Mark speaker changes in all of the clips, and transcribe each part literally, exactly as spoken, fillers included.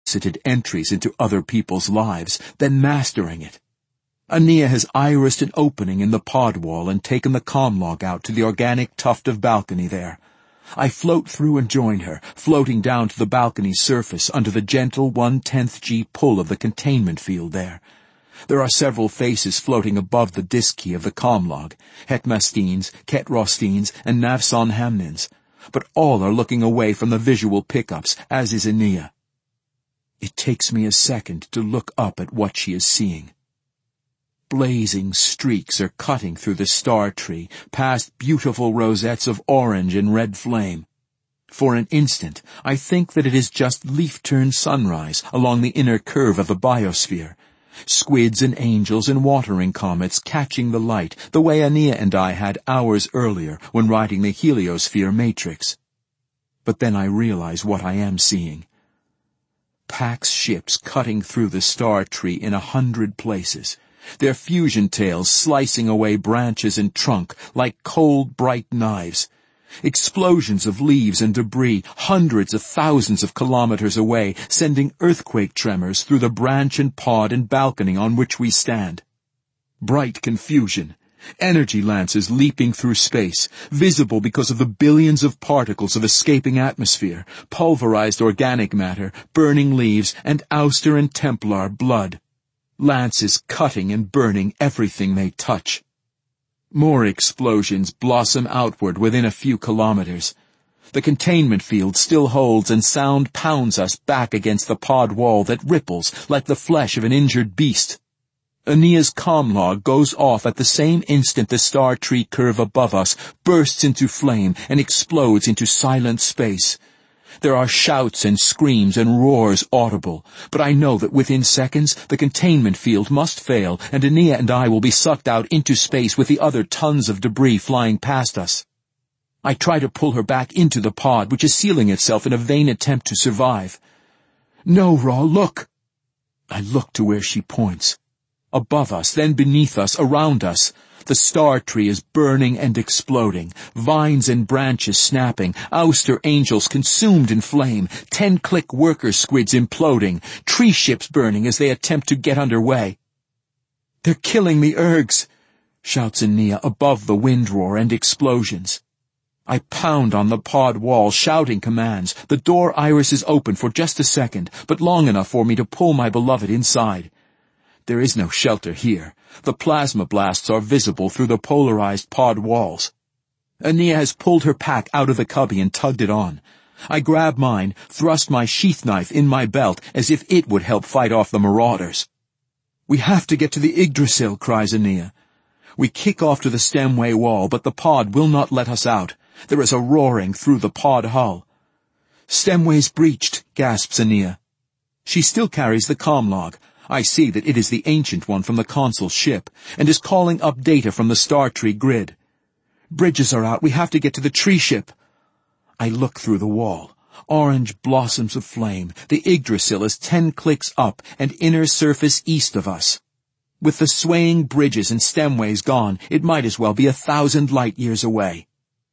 Speaker 1: unsolicited entries into other people's lives, then mastering it. Ania has irised an opening in the pod wall and taken the comlog out to the organic tuft of balcony there. I float through and join her, floating down to the balcony's surface under the gentle one-tenth G pull of the containment field there. There are several faces floating above the disk key of the comlog, Hetmastines, Ketrostines, and Navson Hamnins, but all are looking away from the visual pickups, as is Ania. It takes me a second to look up at what she is seeing. Blazing streaks are cutting through the star tree, past beautiful rosettes of orange and red flame. For an instant, I think that it is just leaf-turned sunrise along the inner curve of the biosphere. Squids and angels and watering comets catching the light, the way Ania and I had hours earlier when riding the heliosphere matrix. But then I realize what I am seeing. Pax ships cutting through the star tree in a hundred places, their fusion tails slicing away branches and trunk like cold, bright knives. Explosions of leaves and debris hundreds of thousands of kilometers away, sending earthquake tremors through the branch and pod and balcony on which we stand. Bright confusion. Energy lances leaping through space, visible because of the billions of particles of escaping atmosphere, pulverized organic matter, burning leaves, and Auster and Templar blood. Lances cutting and burning everything they touch. More explosions blossom outward within a few kilometers. The containment field still holds, and sound pounds us back against the pod wall that ripples like the flesh of an injured beast. Ania's comlog goes off at the same instant the star tree curve above us bursts into flame and explodes into silent space. There are shouts and screams and roars audible, but I know that within seconds the containment field must fail, and Ania and I will be sucked out into space with the other tons of debris flying past us. I try to pull her back into the pod, which is sealing itself in a vain attempt to survive. "No, Ra, look!" I look to where she points. Above us, then beneath us, around us. The star tree is burning and exploding, vines and branches snapping, Auster angels consumed in flame, ten-click worker squids imploding, tree ships burning as they attempt to get under way. "They're killing the ergs," shouts Ania above the wind roar and explosions. I pound on the pod wall, shouting commands. The door iris is open for just a second, but long enough for me to pull my beloved inside. There is no shelter here. The plasma blasts are visible through the polarized pod walls. Ania has pulled her pack out of the cubby and tugged it on. I grab mine, thrust my sheath knife in my belt as if it would help fight off the marauders. "We have to get to the Yggdrasil," cries Ania. We kick off to the stemway wall, but the pod will not let us out. There is a roaring through the pod hull. "Stemway's breached," gasps Ania. She still carries the comlog. I see that it is the ancient one from the consul's ship, and is calling up data from the star tree grid. "Bridges are out. We have to get to the tree ship." I look through the wall. Orange blossoms of flame. The Yggdrasil is ten clicks up and inner surface east of us. With the swaying bridges and stemways gone, it might as well be a thousand light years away.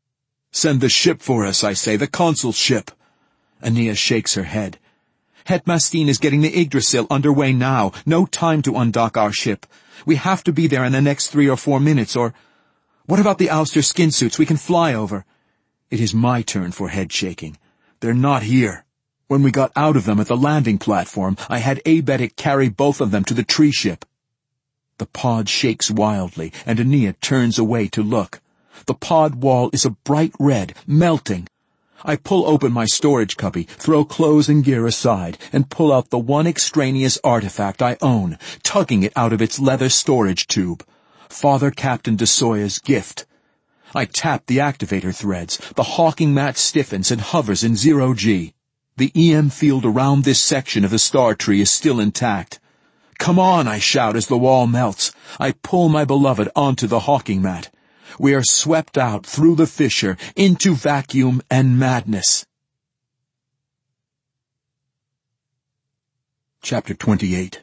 Speaker 1: "Send the ship for us," I say, "the consul's ship." Ania shakes her head. "Hetmastine is getting the Yggdrasil underway now. No time to undock our ship. We have to be there in the next three or four minutes, or... What about the Auster skin suits we can fly over?" It is my turn for head shaking. "They're not here. When we got out of them at the landing platform, I had Abetic carry both of them to the tree ship." The pod shakes wildly, and Ania turns away to look. The pod wall is a bright red, melting. I pull open my storage cubby, throw clothes and gear aside, and pull out the one extraneous artifact I own, tugging it out of its leather storage tube. Father Captain DeSoya's gift. I tap the activator threads. The hawking mat stiffens and hovers in zero G. The E M field around this section of the star tree is still intact. "Come on," I shout as the wall melts. I pull my beloved onto the hawking mat. We are swept out through the fissure into vacuum and madness. Chapter twenty-eight.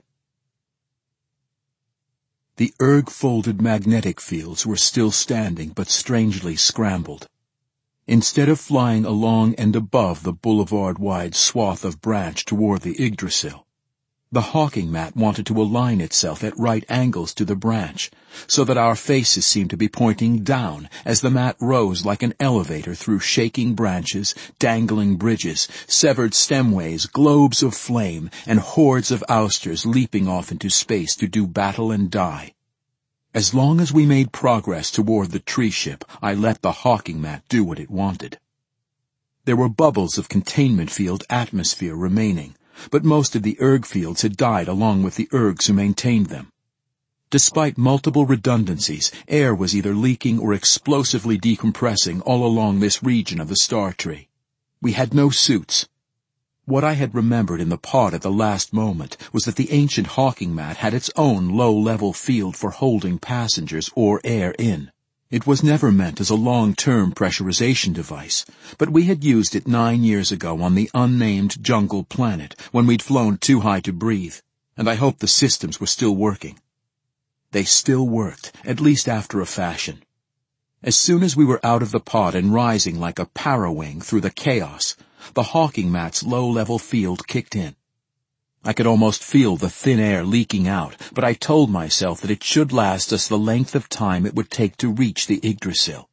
Speaker 1: The erg-folded magnetic fields were still standing but strangely scrambled. Instead of flying along and above the boulevard-wide swath of branch toward the Yggdrasil, the hawking mat wanted to align itself at right angles to the branch, so that our faces seemed to be pointing down as the mat rose like an elevator through shaking branches, dangling bridges, severed stemways, globes of flame, and hordes of ousters leaping off into space to do battle and die. As long as we made progress toward the tree ship, I let the hawking mat do what it wanted. There were bubbles of containment field atmosphere remaining, but most of the erg fields had died along with the ergs who maintained them. Despite multiple redundancies, air was either leaking or explosively decompressing all along this region of the star tree. We had no suits. What I had remembered in the pod at the last moment was that the ancient hawking mat had its own low-level field for holding passengers or air in. It was never meant as a long-term pressurization device, but we had used it nine years ago on the unnamed jungle planet when we'd flown too high to breathe, and I hoped the systems were still working. They still worked, at least after a fashion. As soon as we were out of the pod and rising like a parawing through the chaos, the hawking mat's low-level field kicked in. I could almost feel the thin air leaking out, but I told myself that it should last us the length of time it would take to reach the Yggdrasil.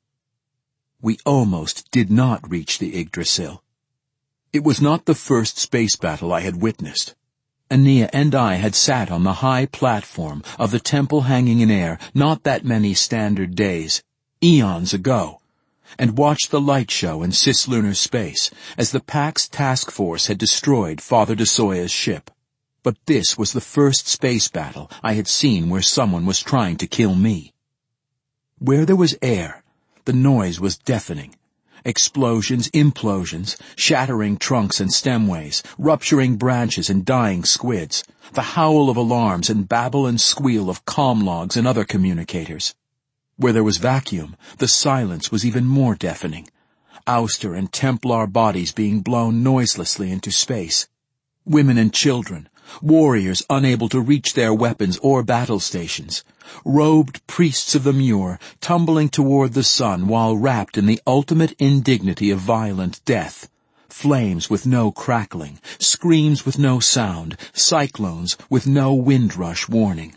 Speaker 1: We almost did not reach the Yggdrasil. It was not the first space battle I had witnessed. Aeneas and I had sat on the high platform of the temple hanging in air not that many standard days, eons ago, and watched the light show in cislunar space as the Pax task force had destroyed Father de Soya's ship. But this was the first space battle I had seen where someone was trying to kill me. Where there was air, the noise was deafening. Explosions, implosions, shattering trunks and stemways, rupturing branches and dying squids, the howl of alarms and babble and squeal of comm logs and other communicators. Where there was vacuum, the silence was even more deafening. Ouster and Templar bodies being blown noiselessly into space. Women and children, warriors unable to reach their weapons or battle stations, robed priests of the Muir tumbling toward the sun while wrapped in the ultimate indignity of violent death, flames with no crackling, screams with no sound, cyclones with no windrush warning.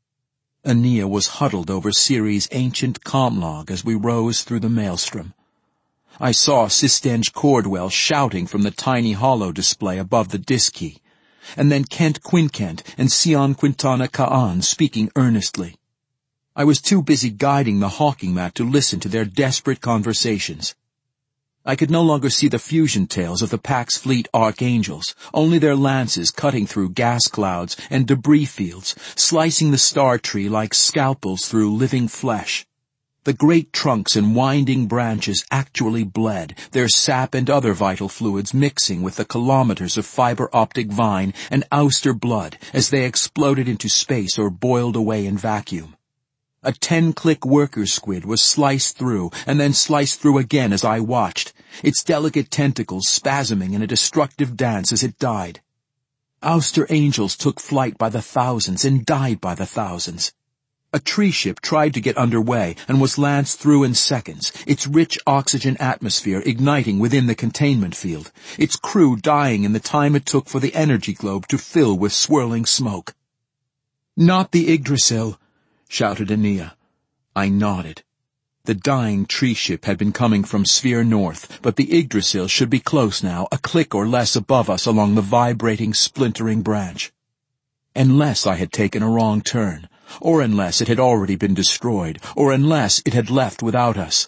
Speaker 1: Aeneas was huddled over Ceres' ancient comlog as we rose through the maelstrom. I saw Sistenge Cordwell shouting from the tiny holo display above the disk key, and then Kent Quinkent and Sion Quintana Kaan speaking earnestly. I was too busy guiding the hawking mat to listen to their desperate conversations. I could no longer see the fusion tails of the Pax Fleet archangels, only their lances cutting through gas clouds and debris fields, slicing the star tree like scalpels through living flesh. The great trunks and winding branches actually bled, their sap and other vital fluids mixing with the kilometers of fiber-optic vine and ouster blood as they exploded into space or boiled away in vacuum. A ten-click worker squid was sliced through and then sliced through again as I watched, its delicate tentacles spasming in a destructive dance as it died. Ouster angels took flight by the thousands and died by the thousands. A tree ship tried to get underway and was lanced through in seconds, its rich oxygen atmosphere igniting within the containment field, its crew dying in the time it took for the energy globe to fill with swirling smoke. "Not the Yggdrasil," shouted Aeneas. I nodded. The dying tree ship had been coming from Sphere North, but the Yggdrasil should be close now, a click or less above us along the vibrating, splintering branch. Unless I had taken a wrong turn, or unless it had already been destroyed, or unless it had left without us.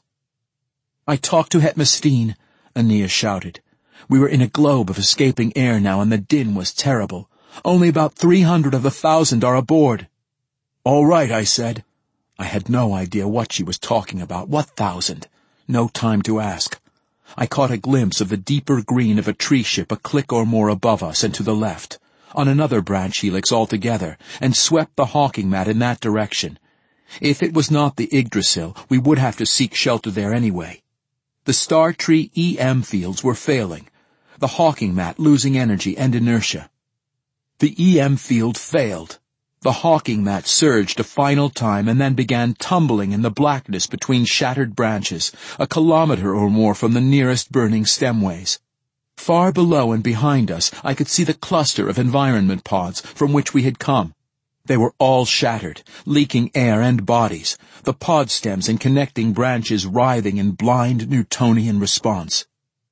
Speaker 1: "I talked to Hetmestine," Aeneas shouted. We were in a globe of escaping air now, and the din was terrible. "Only about three hundred of the thousand are aboard." "All right," I said. I had no idea what she was talking about. What thousand? No time to ask. I caught a glimpse of the deeper green of a tree ship a click or more above us and to the left, on another branch helix altogether, and swept the hawking mat in that direction. If it was not the Yggdrasil, we would have to seek shelter there anyway. The Star Tree E M fields were failing, the hawking mat losing energy and inertia. The E M field failed. The hawking mat surged a final time and then began tumbling in the blackness between shattered branches, a kilometer or more from the nearest burning stemways. Far below and behind us, I could see the cluster of environment pods from which we had come. They were all shattered, leaking air and bodies, the pod stems and connecting branches writhing in blind Newtonian response.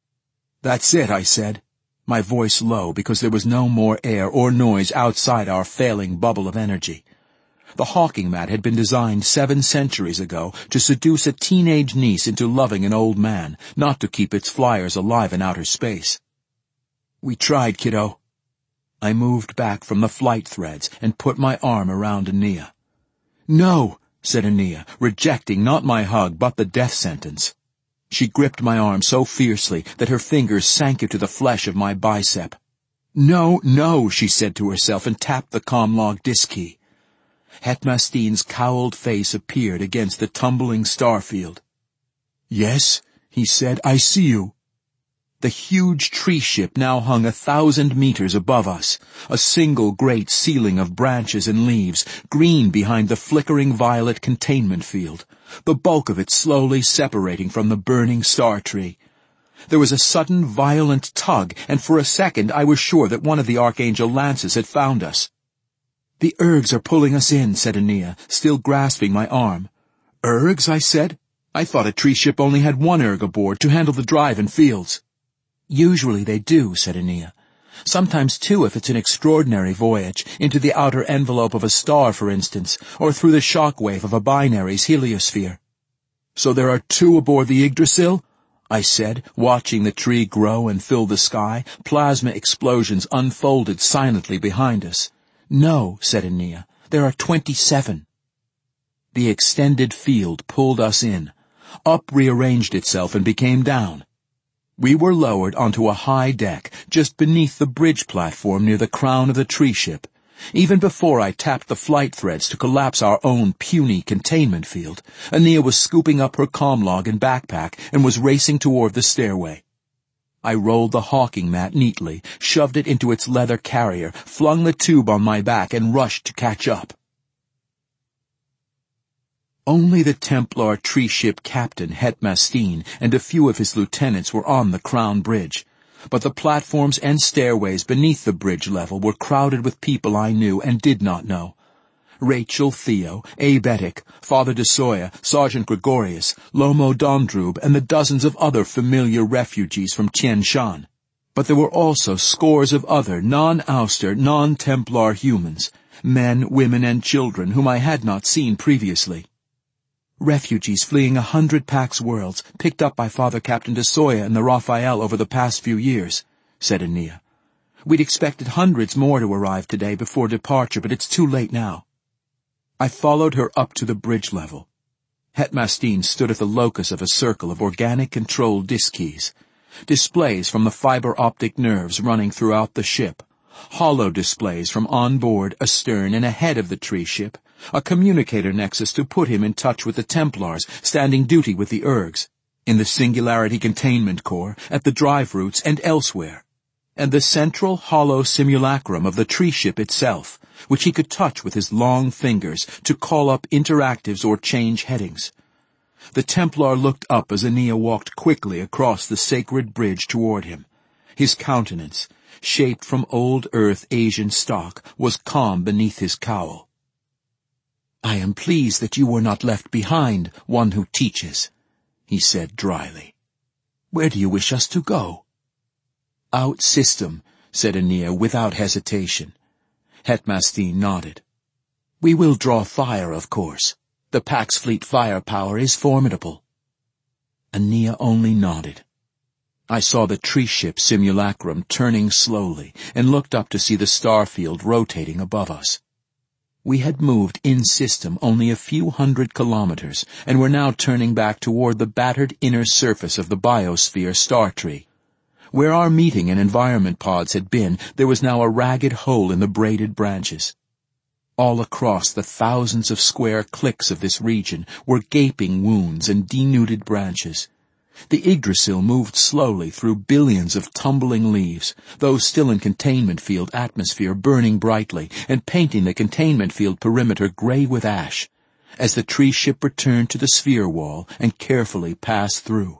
Speaker 1: "That's it," I said, my voice low because there was no more air or noise outside our failing bubble of energy. The hawking mat had been designed seven centuries ago to seduce a teenage niece into loving an old man, not to keep its flyers alive in outer space. "We tried, kiddo." I moved back from the flight threads and put my arm around Ania. "No," said Ania, rejecting not my hug but the death sentence. She gripped my arm so fiercely that her fingers sank into the flesh of my bicep. "No, no," she said to herself and tapped the comm-log disk key. Hetmasteen's cowled face appeared against the tumbling starfield. "Yes," he said, "I see you." The huge tree ship now hung a thousand meters above us, a single great ceiling of branches and leaves, green behind the flickering violet containment field, the bulk of it slowly separating from the burning star tree. There was a sudden violent tug, and for a second I was sure that one of the Archangel lances had found us. "The Ergs are pulling us in," said Ania, still grasping my arm. "Ergs?" I said. "I thought a tree ship only had one Erg aboard to handle the drive and fields." "Usually they do," said Ania. "Sometimes two if it's an extraordinary voyage, into the outer envelope of a star, for instance, or through the shock wave of a binary's heliosphere." "So there are two aboard the Yggdrasil?" I said, watching the tree grow and fill the sky. Plasma explosions unfolded silently behind us. "No," said Ania, "there are twenty-seven." The extended field pulled us in. Up rearranged itself and became down. We were lowered onto a high deck, just beneath the bridge platform near the crown of the tree ship. Even before I tapped the flight threads to collapse our own puny containment field, Ania was scooping up her comm-log and backpack and was racing toward the stairway. I rolled the hawking mat neatly, shoved it into its leather carrier, flung the tube on my back, and rushed to catch up. Only the Templar tree ship captain, Hetmasteen, and a few of his lieutenants were on the crown bridge, but the platforms and stairways beneath the bridge level were crowded with people I knew and did not know. Rachel Theo, Abe Etic, Father de Soya, Sergeant Gregorius, Lomo Dondrub, and the dozens of other familiar refugees from Tien Shan. But there were also scores of other non-ouster, non-Templar humans, men, women, and children whom I had not seen previously. Refugees fleeing a hundred Pax worlds, picked up by Father Captain de Soya and the Raphael over the past few years, said Ania. We'd expected hundreds more to arrive today before departure, but it's too late now. I followed her up to the bridge level. Hetmasteen stood at the locus of a circle of organic-controlled disk keys, displays from the fiber-optic nerves running throughout the ship, hollow displays from on board, astern, and ahead of the tree ship, a communicator nexus to put him in touch with the Templars standing duty with the Ergs, in the Singularity Containment Core, at the drive routes, and elsewhere, and the central hollow simulacrum of the tree ship itself, which he could touch with his long fingers to call up interactives or change headings. The Templar looked up as Ania walked quickly across the sacred bridge toward him. His countenance, shaped from old Earth Asian stock, was calm beneath his cowl. "I am pleased that you were not left behind, one who teaches," he said dryly. "Where do you wish us to go?" "Out system," said Ania without hesitation. Hetmasteen nodded. "We will draw fire, of course. The Pax Fleet firepower is formidable." Ania only nodded. I saw the tree ship simulacrum turning slowly and looked up to see the starfield rotating above us. We had moved in-system only a few hundred kilometers and were now turning back toward the battered inner surface of the biosphere star tree. Where our meeting and environment pods had been, there was now a ragged hole in the braided branches. All across the thousands of square clicks of this region were gaping wounds and denuded branches. The Yggdrasil moved slowly through billions of tumbling leaves, those still in containment field atmosphere burning brightly and painting the containment field perimeter gray with ash, as the tree ship returned to the sphere wall and carefully passed through.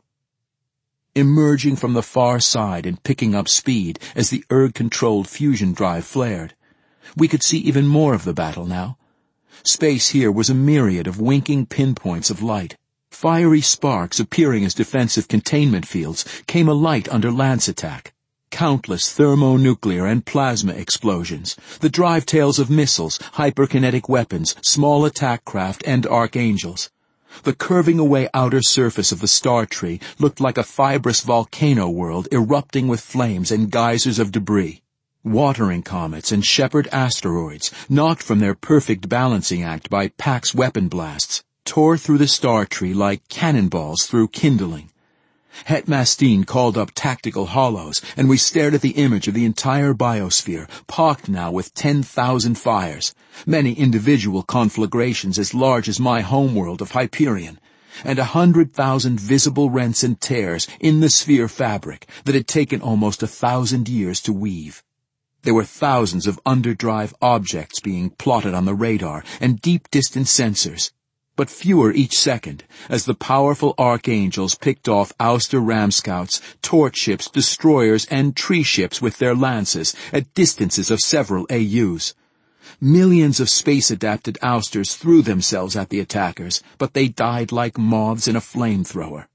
Speaker 1: Emerging from the far side and picking up speed as the erg-controlled fusion drive flared, we could see even more of the battle now. Space here was a myriad of winking pinpoints of light. Fiery sparks appearing as defensive containment fields came alight under lance attack. Countless thermonuclear and plasma explosions, the drive tails of missiles, hyperkinetic weapons, small attack craft, and archangels. The curving away outer surface of the star tree looked like a fibrous volcano world erupting with flames and geysers of debris. Watering comets and shepherd asteroids, knocked from their perfect balancing act by Pax weapon blasts, tore through the star tree like cannonballs through kindling. Hetmastine called up tactical hollows, and we stared at the image of the entire biosphere, pocked now with ten thousand fires, many individual conflagrations as large as my homeworld of Hyperion, and a hundred thousand visible rents and tears in the sphere fabric that had taken almost a thousand years to weave. There were thousands of underdrive objects being plotted on the radar and deep-distance sensors, but fewer each second, as the powerful archangels picked off ouster ram scouts, torch ships, destroyers, and tree ships with their lances at distances of several A Us. Millions of space-adapted ousters threw themselves at the attackers, but they died like moths in a flamethrower.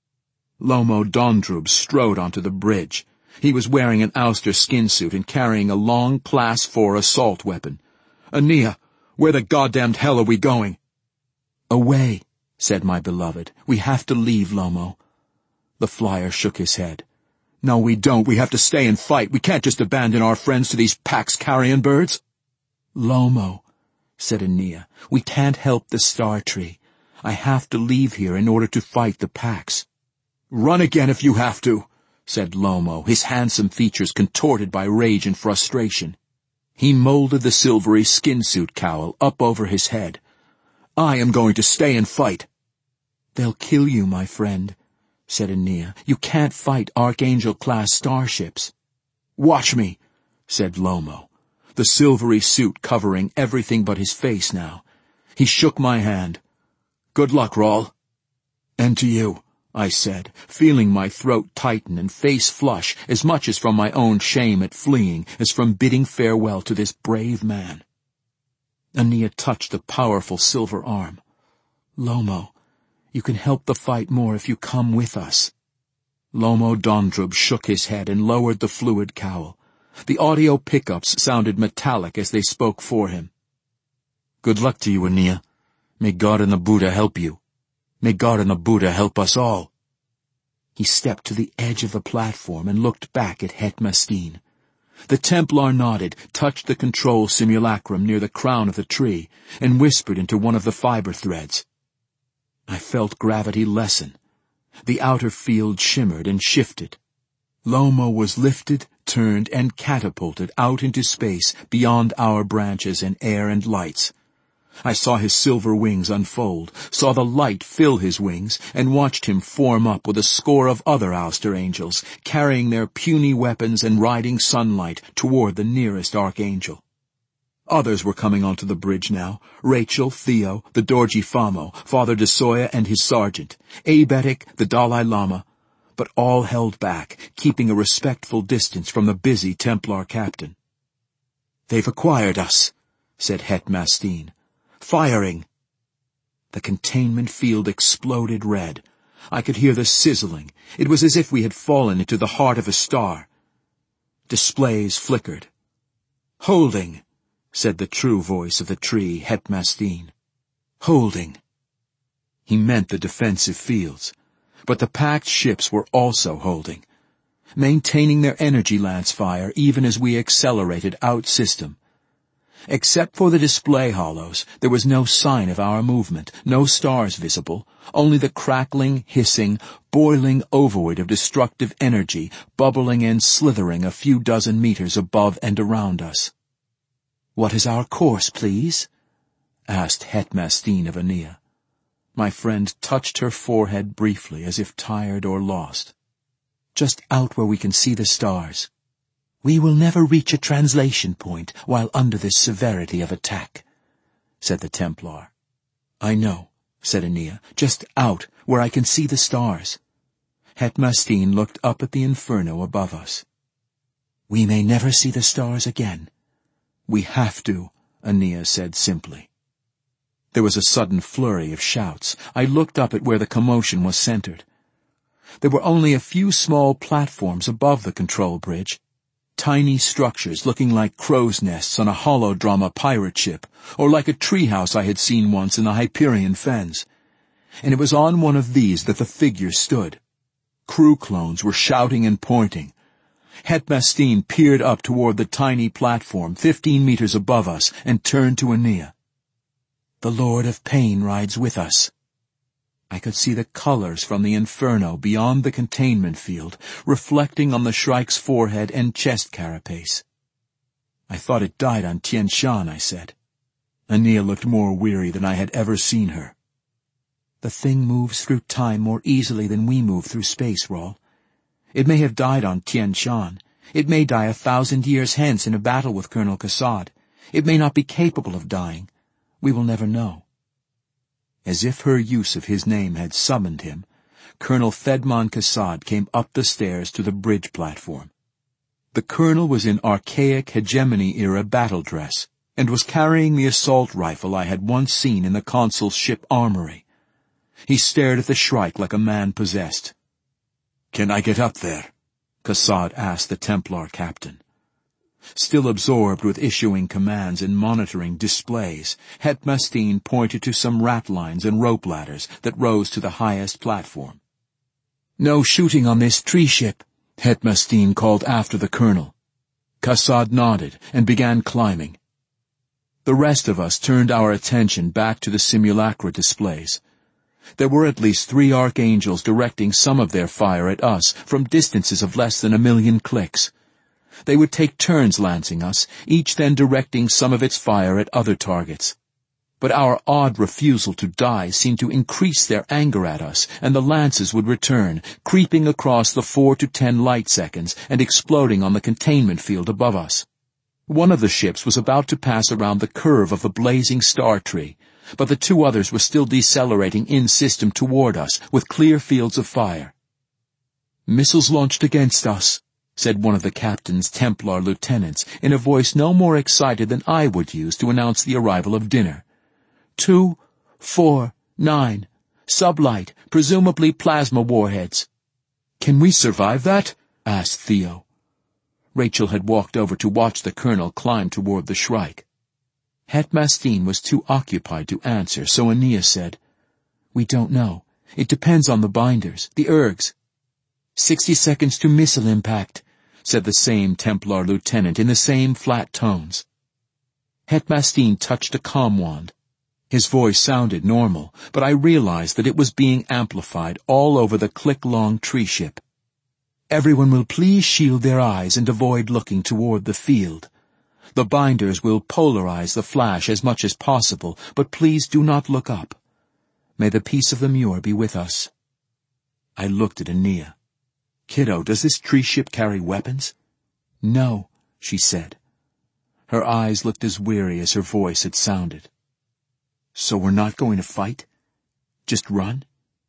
Speaker 1: Lomo Dondrub strode onto the bridge. He was wearing an ouster skin suit and carrying a long Class four assault weapon. "Aeneas, where the goddamned hell are we going?" "Away," said my beloved. "We have to leave, Lomo." The flyer shook his head. "No, we don't. We have to stay and fight. We can't just abandon our friends to these Pax carrion birds." "Lomo," said Aeneas, "we can't help the star tree. I have to leave here in order to fight the Pax." "Run again if you have to," said Lomo, his handsome features contorted by rage and frustration. He molded the silvery skin suit cowl up over his head. "I am going to stay and fight." "They'll kill you, my friend," said Aeneas. "You can't fight Archangel-class starships." "Watch me," said Lomo, the silvery suit covering everything but his face now. He shook my hand. "Good luck, Rawl." "And to you," I said, feeling my throat tighten and face flush as much as from my own shame at fleeing as from bidding farewell to this brave man. Aeneas touched the powerful silver arm. "Lomo, you can help the fight more if you come with us." Lomo Dondrub shook his head and lowered the fluid cowl. The audio pickups sounded metallic as they spoke for him. "Good luck to you, Aeneas. May God and the Buddha help you. May God and the Buddha help us all." He stepped to the edge of the platform and looked back at Hetmastine. The Templar nodded, touched the control simulacrum near the crown of the tree, and whispered into one of the fiber threads. I felt gravity lessen. The outer field shimmered and shifted. Lomo was lifted, turned, and catapulted out into space beyond our branches and air and lights. I saw his silver wings unfold, saw the light fill his wings, and watched him form up with a score of other ouster angels, carrying their puny weapons and riding sunlight toward the nearest archangel. Others were coming onto the bridge now, Rachel, Theo, the Dorji Famo, Father Desoya and his sergeant, Abetic, the Dalai Lama, but all held back, keeping a respectful distance from the busy Templar captain. "They've acquired us," said Hetmastine. "Firing!" The containment field exploded red. I could hear the sizzling. It was as if we had fallen into the heart of a star. Displays flickered. "Holding," said the true voice of the tree, Hetmastine. "Holding." He meant the defensive fields. But the packed ships were also holding, maintaining their energy lance fire even as we accelerated out-system. Except for the display hollows, there was no sign of our movement, no stars visible, only the crackling, hissing, boiling ovoid of destructive energy bubbling and slithering a few dozen meters above and around us. "What is our course, please?" asked Hetmastine of Aeneas. My friend touched her forehead briefly, as if tired or lost. "Just out where we can see the stars. We will never reach a translation point while under this severity of attack," said the Templar. "I know," said Aeneas. "Just out where I can see the stars." Hetmastine looked up at the inferno above us. "We may never see the stars again." "We have to," Aeneas said simply. There was a sudden flurry of shouts. I looked up at where the commotion was centered. There were only a few small platforms above the control bridge, tiny structures looking like crow's nests on a holodrama pirate ship, or like a treehouse I had seen once in the Hyperion fens. And it was on one of these that the figures stood. Crew clones were shouting and pointing. Hetmastine peered up toward the tiny platform fifteen meters above us and turned to Aeneas. "The Lord of Pain rides with us." I could see the colors from the inferno beyond the containment field, reflecting on the Shrike's forehead and chest carapace. "I thought it died on Tien Shan," I said. Aeneas looked more weary than I had ever seen her. "The thing moves through time more easily than we move through space, Rawl. It may have died on Tien Shan. It may die a thousand years hence in a battle with Colonel Kassad. It may not be capable of dying. We will never know." As if her use of his name had summoned him, Colonel Thedmon Kassad came up the stairs to the bridge platform. The colonel was in archaic hegemony-era battle dress, and was carrying the assault rifle I had once seen in the consul's ship armory. He stared at the Shrike like a man possessed. "Can I get up there?" Kassad asked the Templar captain. Still absorbed with issuing commands and monitoring displays, Hetmastine pointed to some ratlines and rope ladders that rose to the highest platform. "No shooting on this tree ship," Hetmastine called after the colonel. Kassad nodded and began climbing. The rest of us turned our attention back to the simulacra displays. There were at least three archangels directing some of their fire at us from distances of less than a million clicks. They would take turns lancing us, each then directing some of its fire at other targets. But our odd refusal to die seemed to increase their anger at us, and the lances would return, creeping across the four to ten light seconds and exploding on the containment field above us. One of the ships was about to pass around the curve of the blazing star tree, but the two others were still decelerating in-system toward us with clear fields of fire. "Missiles launched against us," said one of the captain's Templar lieutenants in a voice no more excited than I would use to announce the arrival of dinner. Two, four, nine. Sublight, presumably plasma warheads." "Can we survive that?" asked Theo. Rachel had walked over to watch the colonel climb toward the Shrike. Hetmastine was too occupied to answer, so Aeneas said, "We don't know. It depends on the binders, the ergs." Sixty seconds to missile impact," said the same Templar lieutenant in the same flat tones. Hetmastine touched a comm wand. His voice sounded normal, but I realized that it was being amplified all over the click-long tree ship. "Everyone will please shield their eyes and avoid looking toward the field. The binders will polarize the flash as much as possible, but please do not look up. May the peace of the Muir be with us." I looked at Aeneas. "Kiddo, does this tree ship carry weapons?" "No," she said. Her eyes looked as weary as her voice had sounded. "So we're not going to fight? Just run?"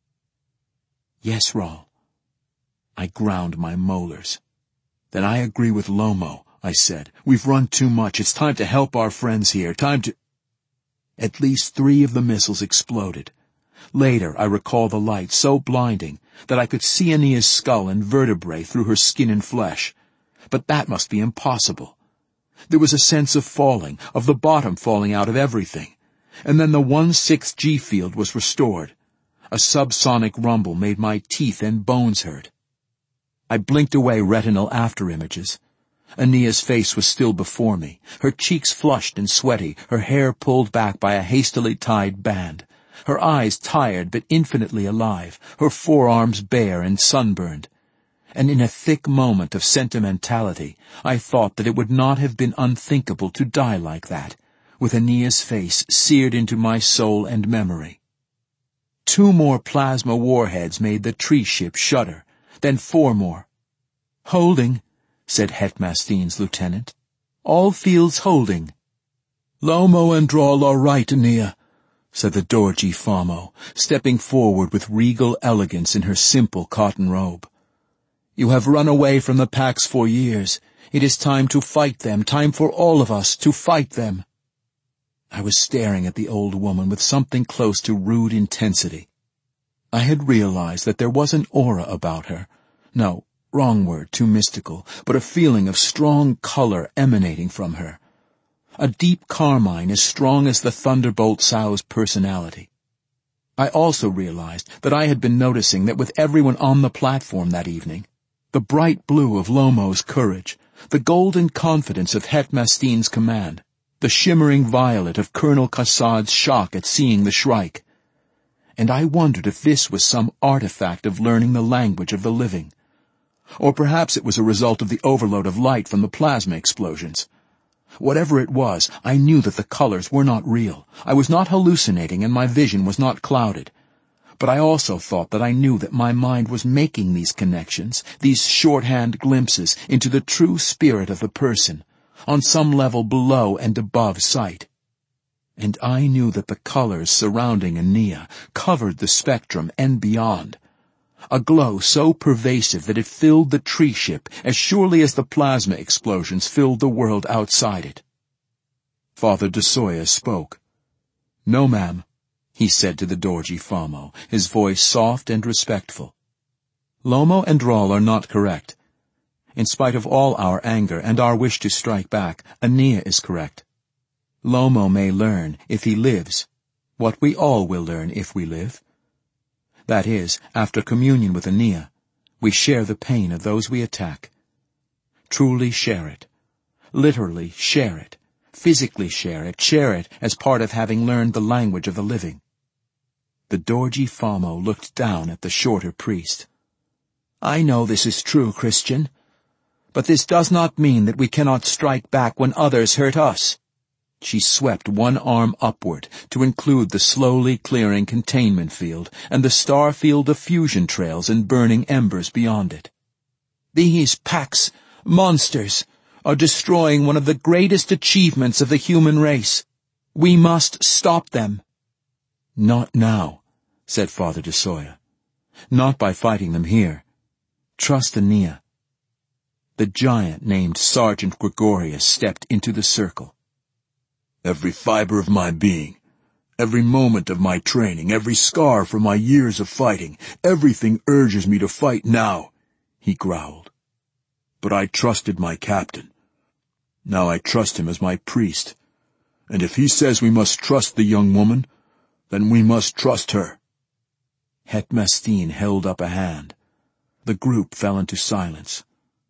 Speaker 1: "Yes, Rawl." I ground my molars. "Then I agree with Lomo," I said. "We've run too much. It's time to help our friends here. Time to—" At least three of the missiles exploded. Later, I recall the light so blinding that I could see Aeneas' skull and vertebrae through her skin and flesh. But that must be impossible. There was a sense of falling, of the bottom falling out of everything. And then the one sixth G field was restored. A subsonic rumble made my teeth and bones hurt. I blinked away retinal after-images. Aeneas' face was still before me, her cheeks flushed and sweaty, her hair pulled back by a hastily tied band. Her eyes tired but infinitely alive, her forearms bare and sunburned. And in a thick moment of sentimentality, I thought that it would not have been unthinkable to die like that, with Aeneas' face seared into my soul and memory. Two more plasma warheads made the tree ship shudder, then four more. "Holding," said Hetmastine's lieutenant. "All fields holding." "Lomo and Drawl are right, Aeneas," said the Dorji Famo, stepping forward with regal elegance in her simple cotton robe. "You have run away from the packs for years. It is time to fight them, time for all of us to fight them." I was staring at the old woman with something close to rude intensity. I had realized that there was an aura about her. No, wrong word, too mystical, but a feeling of strong color emanating from her. A deep carmine as strong as the Thunderbolt Sow's personality. I also realized that I had been noticing that with everyone on the platform that evening, the bright blue of Lomo's courage, the golden confidence of Hetmastine's command, the shimmering violet of Colonel Kassad's shock at seeing the Shrike. And I wondered if this was some artifact of learning the language of the living. Or perhaps it was a result of the overload of light from the plasma explosions. Whatever it was, I knew that the colors were not real. I was not hallucinating and my vision was not clouded. But I also thought that I knew that my mind was making these connections, these shorthand glimpses into the true spirit of the person, on some level below and above sight. And I knew that the colors surrounding Aeneas covered the spectrum and beyond. A glow so pervasive that it filled the tree ship as surely as the plasma explosions filled the world outside it. Father de Soya spoke. "No, ma'am," he said to the Dorji Famo, his voice soft and respectful. "Lomo and Drawl are not correct. In spite of all our anger and our wish to strike back, Aeneas is correct. Lomo may learn, if he lives, what we all will learn if we live. That is, after communion with Aeneas, we share the pain of those we attack. Truly share it. Literally share it. Physically share it. Share it as part of having learned the language of the living." The Dorji Famo looked down at the shorter priest. "I know this is true, Christian. But this does not mean that we cannot strike back when others hurt us." She swept one arm upward to include the slowly clearing containment field and the star field of fusion trails and burning embers beyond it. "These packs, monsters, are destroying one of the greatest achievements of the human race. We must stop them." "Not now," said Father de Soya. "Not by fighting them here. Trust Aeneas." The giant named Sergeant Gregorius stepped into the circle. "Every fiber of my being, every moment of my training, every scar from my years of fighting, everything urges me to fight now," he growled. "But I trusted my captain. Now I trust him as my priest. And if he says we must trust the young woman, then we must trust her." Hetmastine held up a hand. The group fell into silence.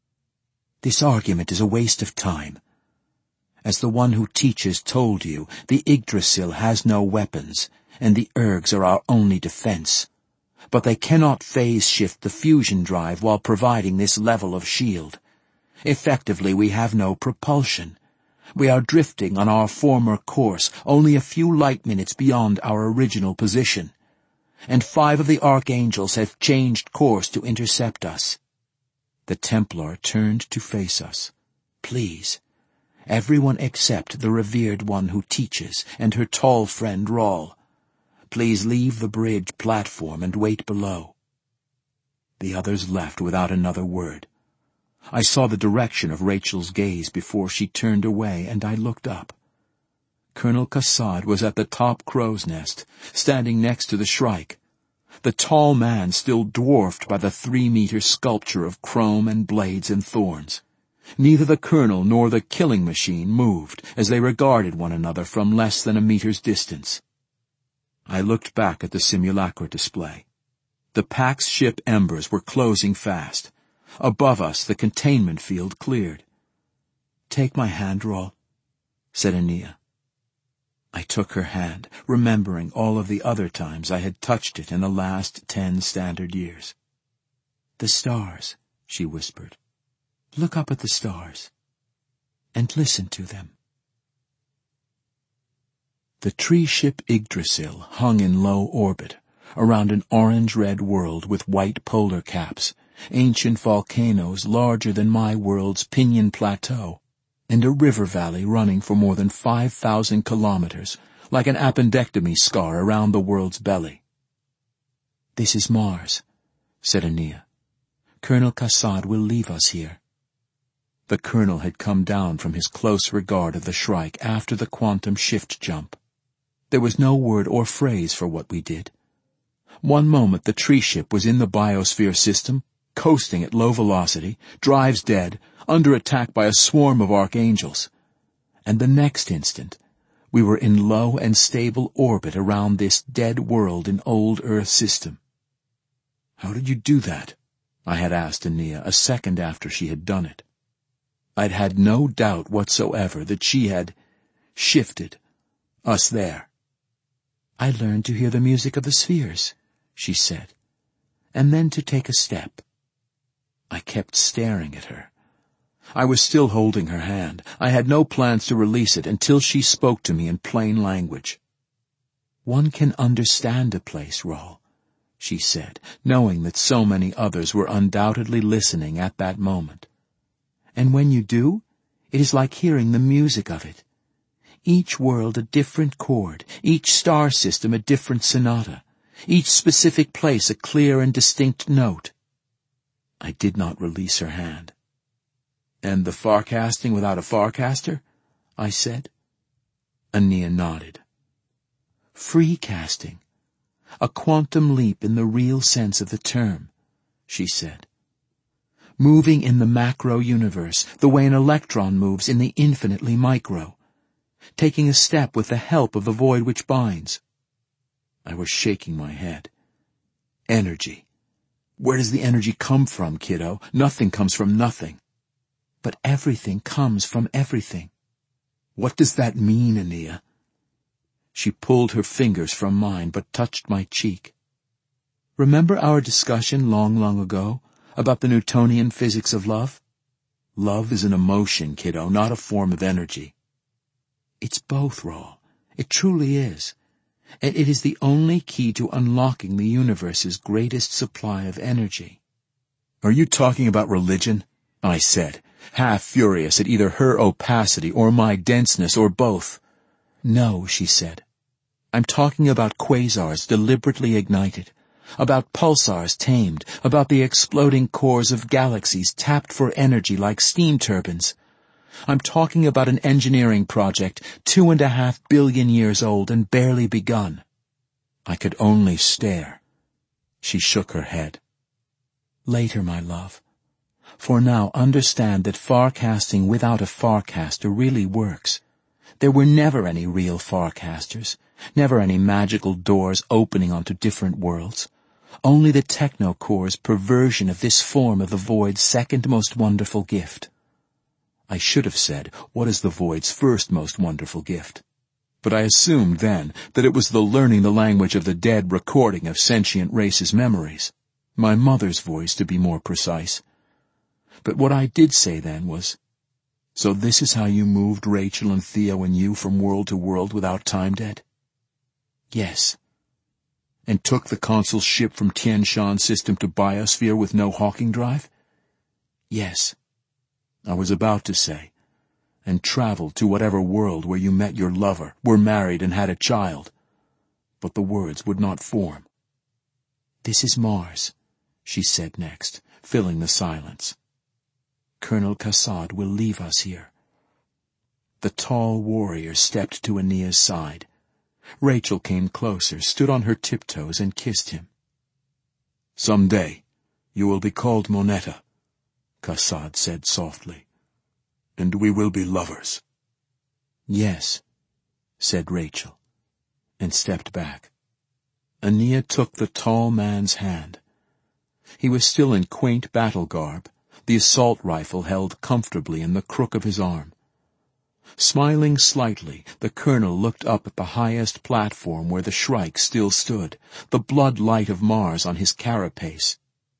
Speaker 1: "This argument is a waste of time. As the one who teaches told you, the Yggdrasil has no weapons, and the ergs are our only defense. But they cannot phase-shift the fusion drive while providing this level of shield. Effectively, we have no propulsion. We are drifting on our former course, only a few light minutes beyond our original position. And five of the archangels have changed course to intercept us." The Templar turned to face us. "Please, everyone except the revered one who teaches and her tall friend Rawl. Please leave the bridge platform and wait below." The others left without another word. I saw the direction of Rachel's gaze before she turned away, and I looked up. Colonel Kassad was at the top crow's nest, standing next to the Shrike. The tall man still dwarfed by the three-meter sculpture of chrome and blades and thorns. Neither the colonel nor the killing machine moved as they regarded one another from less than a meter's distance. I looked back at the simulacra display. The Pax ship embers were closing fast. Above us, the containment field cleared. "Take my hand, Rawl," said Aeneas. I took her hand, remembering all of the other times I had touched it in the last ten standard years. "The stars," she whispered. "Look up at the stars, and listen to them." The tree ship Yggdrasil hung in low orbit, around an orange-red world with white polar caps, ancient volcanoes larger than my world's Pinyon Plateau, and a river valley running for more than five thousand kilometers, like an appendectomy scar around the world's belly. "This is Mars," said Ania. "Colonel Kassad will leave us here." The colonel had come down from his close regard of the Shrike after the quantum shift jump. There was no word or phrase for what we did. One moment the tree ship was in the biosphere system, coasting at low velocity, drives dead, under attack by a swarm of archangels. And the next instant, we were in low and stable orbit around this dead world in old Earth system. "How did you do that?" I had asked Ania a second after she had done it. I'd had no doubt whatsoever that she had shifted us there. "I learned to hear the music of the spheres," she said, "and then to take a step." I kept staring at her. I was still holding her hand. I had no plans to release it until she spoke to me in plain language. "One can understand a place, Rawl," she said, knowing that so many others were undoubtedly listening at that moment. "And when you do, it is like hearing the music of it. Each world a different chord, each star system a different sonata, each specific place a clear and distinct note." I did not release her hand. "And the farcasting without a farcaster?" I said. Ania nodded. "Free casting. A quantum leap in the real sense of the term," she said. "Moving in the macro-universe, the way an electron moves in the infinitely micro. Taking a step with the help of the void which binds." I was shaking my head. "Energy. Where does the energy come from, kiddo? Nothing comes from nothing." "But everything comes from everything." "What does that mean, Ania?" She pulled her fingers from mine, but touched my cheek. "Remember our discussion long, long ago about the Newtonian physics of love? Love is an emotion, kiddo, not a form of energy." "It's both, Rawl. It truly is. And it is the only key to unlocking the universe's greatest supply of energy." "Are you talking about religion?" I said, half furious at either her opacity or my denseness or both. "No," she said. "I'm talking about quasars deliberately ignited, about pulsars tamed, about the exploding cores of galaxies tapped for energy like steam turbines. I'm talking about an engineering project two and a half billion years old and barely begun." I could only stare. She shook her head. "Later, my love. For now, understand that farcasting without a farcaster really works. There were never any real farcasters, never any magical doors opening onto different worlds. Only the technocore's perversion of this form of the void's second most wonderful gift. I should have said, what is the void's first most wonderful gift? But I assumed then that it was the learning the language of the dead recording of sentient races' memories. My mother's voice, to be more precise. But what I did say then was, "So this is how you moved Rachel and Theo and you from world to world without time dead?" "Yes." "And took the consul's ship from Tien Shan system to Biosphere with no Hawking drive?" "Yes." I was about to say, "and traveled to whatever world where you met your lover, were married and had a child." But the words would not form. "This is Mars," she said next, filling the silence. "Colonel Kassad will leave us here." The tall warrior stepped to Ania's side. Rachel came closer, stood on her tiptoes, and kissed him. "Some day you will be called Moneta," Kassad said softly, "and we will be lovers." "Yes," said Rachel, and stepped back. Ania took the tall man's hand. He was still in quaint battle garb, the assault rifle held comfortably in the crook of his arm. Smiling slightly, the colonel looked up at the highest platform where the Shrike still stood, the blood light of Mars on his carapace.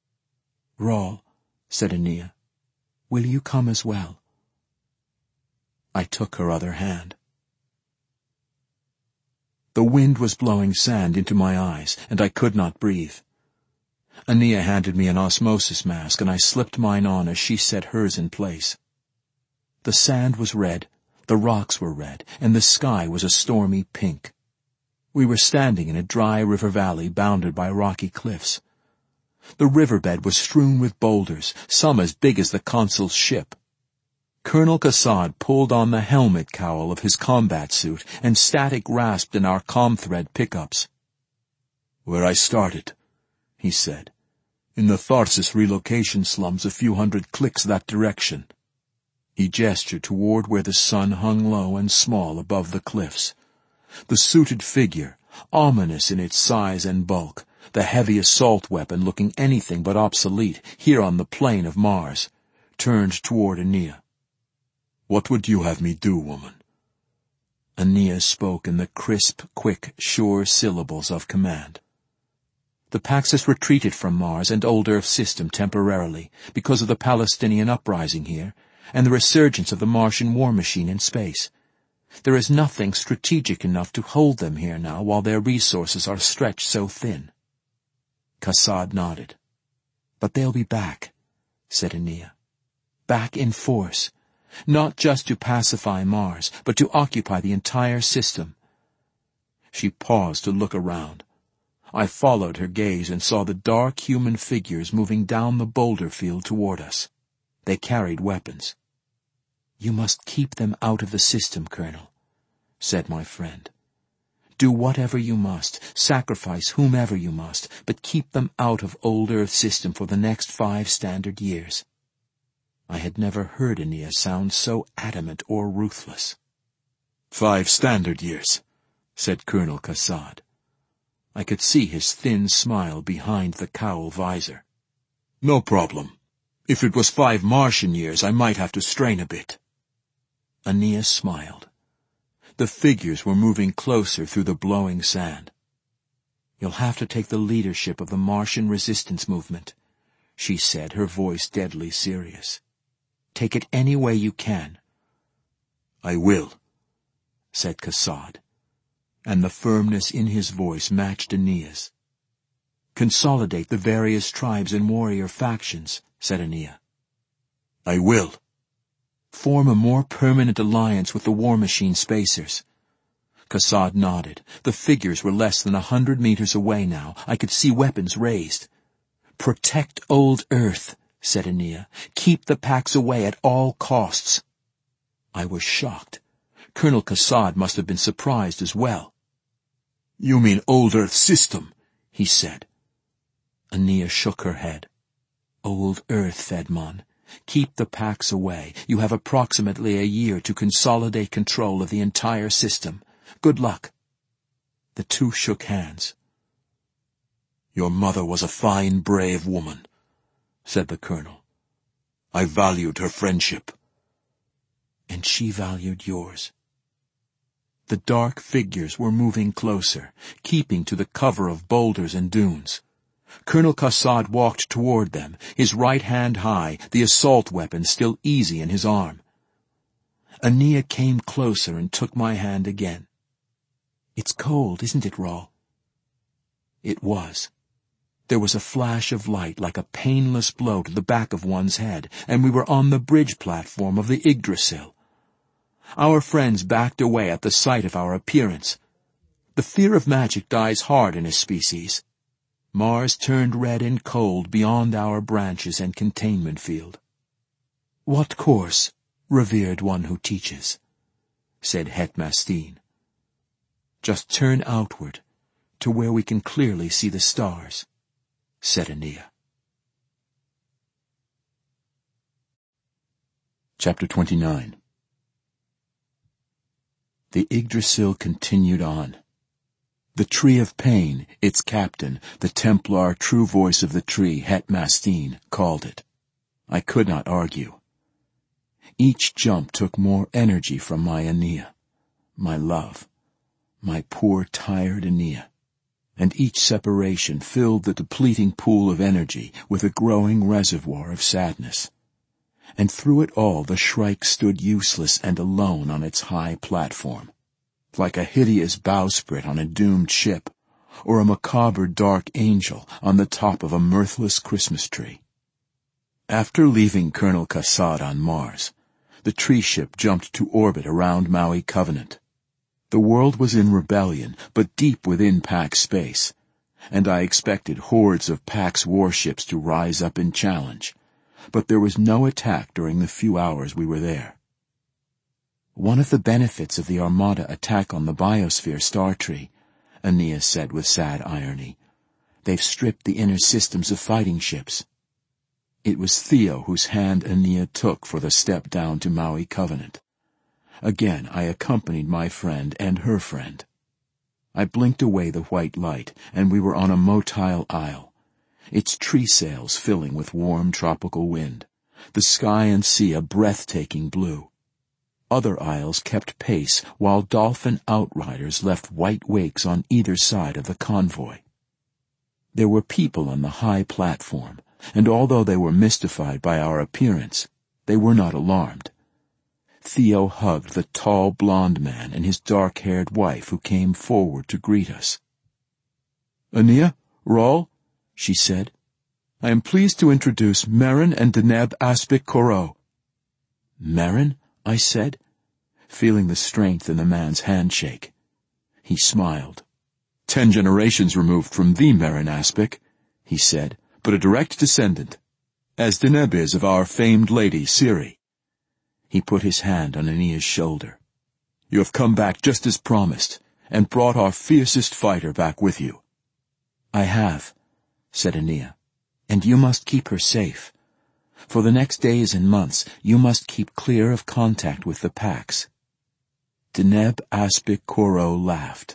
Speaker 1: "Rawl," said Ania, "will you come as well?" I took her other hand. The wind was blowing sand into my eyes, and I could not breathe. Ania handed me an osmosis mask, and I slipped mine on as she set hers in place. The sand was red, the rocks were red, and the sky was a stormy pink. We were standing in a dry river valley bounded by rocky cliffs. The riverbed was strewn with boulders, some as big as the consul's ship. Colonel Kassad pulled on the helmet cowl of his combat suit, and static rasped in our com-thread pickups. "Where I started," he said. "In the Tharsis relocation slums a few hundred clicks that direction." He gestured toward where the sun hung low and small above the cliffs. The suited figure, ominous in its size and bulk, the heavy assault weapon looking anything but obsolete here on the plain of Mars, turned toward Ania. "What would you have me do, woman?" Ania spoke in the crisp, quick, sure syllables of command. The Paxis retreated from Mars and Old Earth system temporarily because of the Palestinian uprising here and the resurgence of the Martian war machine in space. There is nothing strategic enough to hold them here now while their resources are stretched so thin. Kassad nodded. "But they'll be back," said Ania. "Back in force. Not just to pacify Mars, but to occupy the entire system." She paused to look around. I followed her gaze and saw the dark human figures moving down the boulder field toward us. They carried weapons. "You must keep them out of the system, Colonel," said my friend. "Do whatever you must, sacrifice whomever you must, but keep them out of Old Earth system for the next five standard years." I had never heard Ania sound so adamant or ruthless. "Five standard years," said Colonel Kassad. I could see his thin smile behind the cowl visor. "No problem. If it was five Martian years, I might have to strain a bit." Ania smiled. The figures were moving closer through the blowing sand. "You'll have to take the leadership of the Martian resistance movement," she said, her voice deadly serious. "Take it any way you can." "I will," said Kassad, and the firmness in his voice matched Ania's. "Consolidate the various tribes and warrior factions," said Ania. "I will." "Form a more permanent alliance with the War Machine spacers." Kassad nodded. The figures were less than a hundred meters away now. I could see weapons raised. "Protect Old Earth," said Ania. "Keep the Pax away at all costs." I was shocked. Colonel Kassad must have been surprised as well. "You mean Old Earth system," he said. Ania shook her head. "Old Earth, Fedman. Keep the Pax away. You have approximately a year to consolidate control of the entire system. Good luck." The two shook hands. "Your mother was a fine, brave woman," said the colonel. "I valued her friendship." "And she valued yours." The dark figures were moving closer, keeping to the cover of boulders and dunes. Colonel Kassad walked toward them, his right hand high, the assault weapon still easy in his arm. Ania came closer and took my hand again. "It's cold, isn't it, Raul?" It was. There was a flash of light like a painless blow to the back of one's head, and we were on the bridge platform of the Yggdrasil. Our friends backed away at the sight of our appearance. The fear of magic dies hard in a species. Mars turned red and cold beyond our branches and containment field. "What course, revered one who teaches?" said Het Mastine. "Just turn outward, to where we can clearly see the stars," said Ania. Chapter twenty-nine. The Yggdrasil continued on. The Tree of Pain, its captain, the Templar true voice of the tree, Het Mastine, called it. I could not argue. Each jump took more energy from my Ania, my love, my poor tired Ania, and each separation filled the depleting pool of energy with a growing reservoir of sadness. And through it all the Shrike stood useless and alone on its high platform. like a hideous bowsprit on a doomed ship, or a macabre dark angel on the top of a mirthless Christmas tree. After leaving Colonel Kassad on Mars, the tree ship jumped to orbit around Maui Covenant. The world was in rebellion, but deep within Pax space, and I expected hordes of Pax warships to rise up in challenge, but there was no attack during the few hours we were there. "One of the benefits of the Armada attack on the Biosphere star tree," Aeneas said with sad irony. "They've stripped the inner systems of fighting ships." It was Theo whose hand Aeneas took for the step down to Maui Covenant. Again I accompanied my friend and her friend. I blinked away the white light, and we were on a motile isle, its tree sails filling with warm tropical wind, the sky and sea a breathtaking blue. Other isles kept pace, while dolphin outriders left white wakes on either side of the convoy. There were people on the high platform, and although they were mystified by our appearance, they were not alarmed. Theo hugged the tall blond man and his dark-haired wife who came forward to greet us. "Aeneas, Rawl," she said, "I am pleased to introduce Merrin and Deneb Aspic Koro." "Merrin?" I said, feeling the strength in the man's handshake. He smiled. "Ten generations removed from thee, Merrin Aspic," he said, "but a direct descendant, as Deneb is of our famed lady, Ciri." He put his hand on Aeneas' shoulder. "You have come back just as promised, and brought our fiercest fighter back with you." "I have," said Aeneas, "and you must keep her safe. For the next days and months, you must keep clear of contact with the Pax." Deneb Aspic Koro laughed.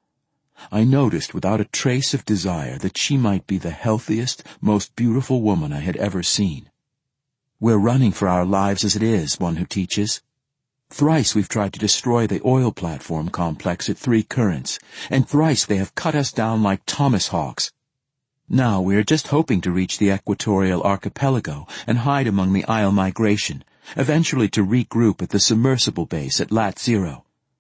Speaker 1: I noticed without a trace of desire that she might be the healthiest, most beautiful woman I had ever seen. "We're running for our lives as it is, one who teaches. Thrice we've tried to destroy the oil platform complex at Three Currents, and thrice they have cut us down like Thomas Hawks. Now we are just hoping to reach the equatorial archipelago and hide among the Isle Migration, eventually to regroup at the submersible base at Lat Zero."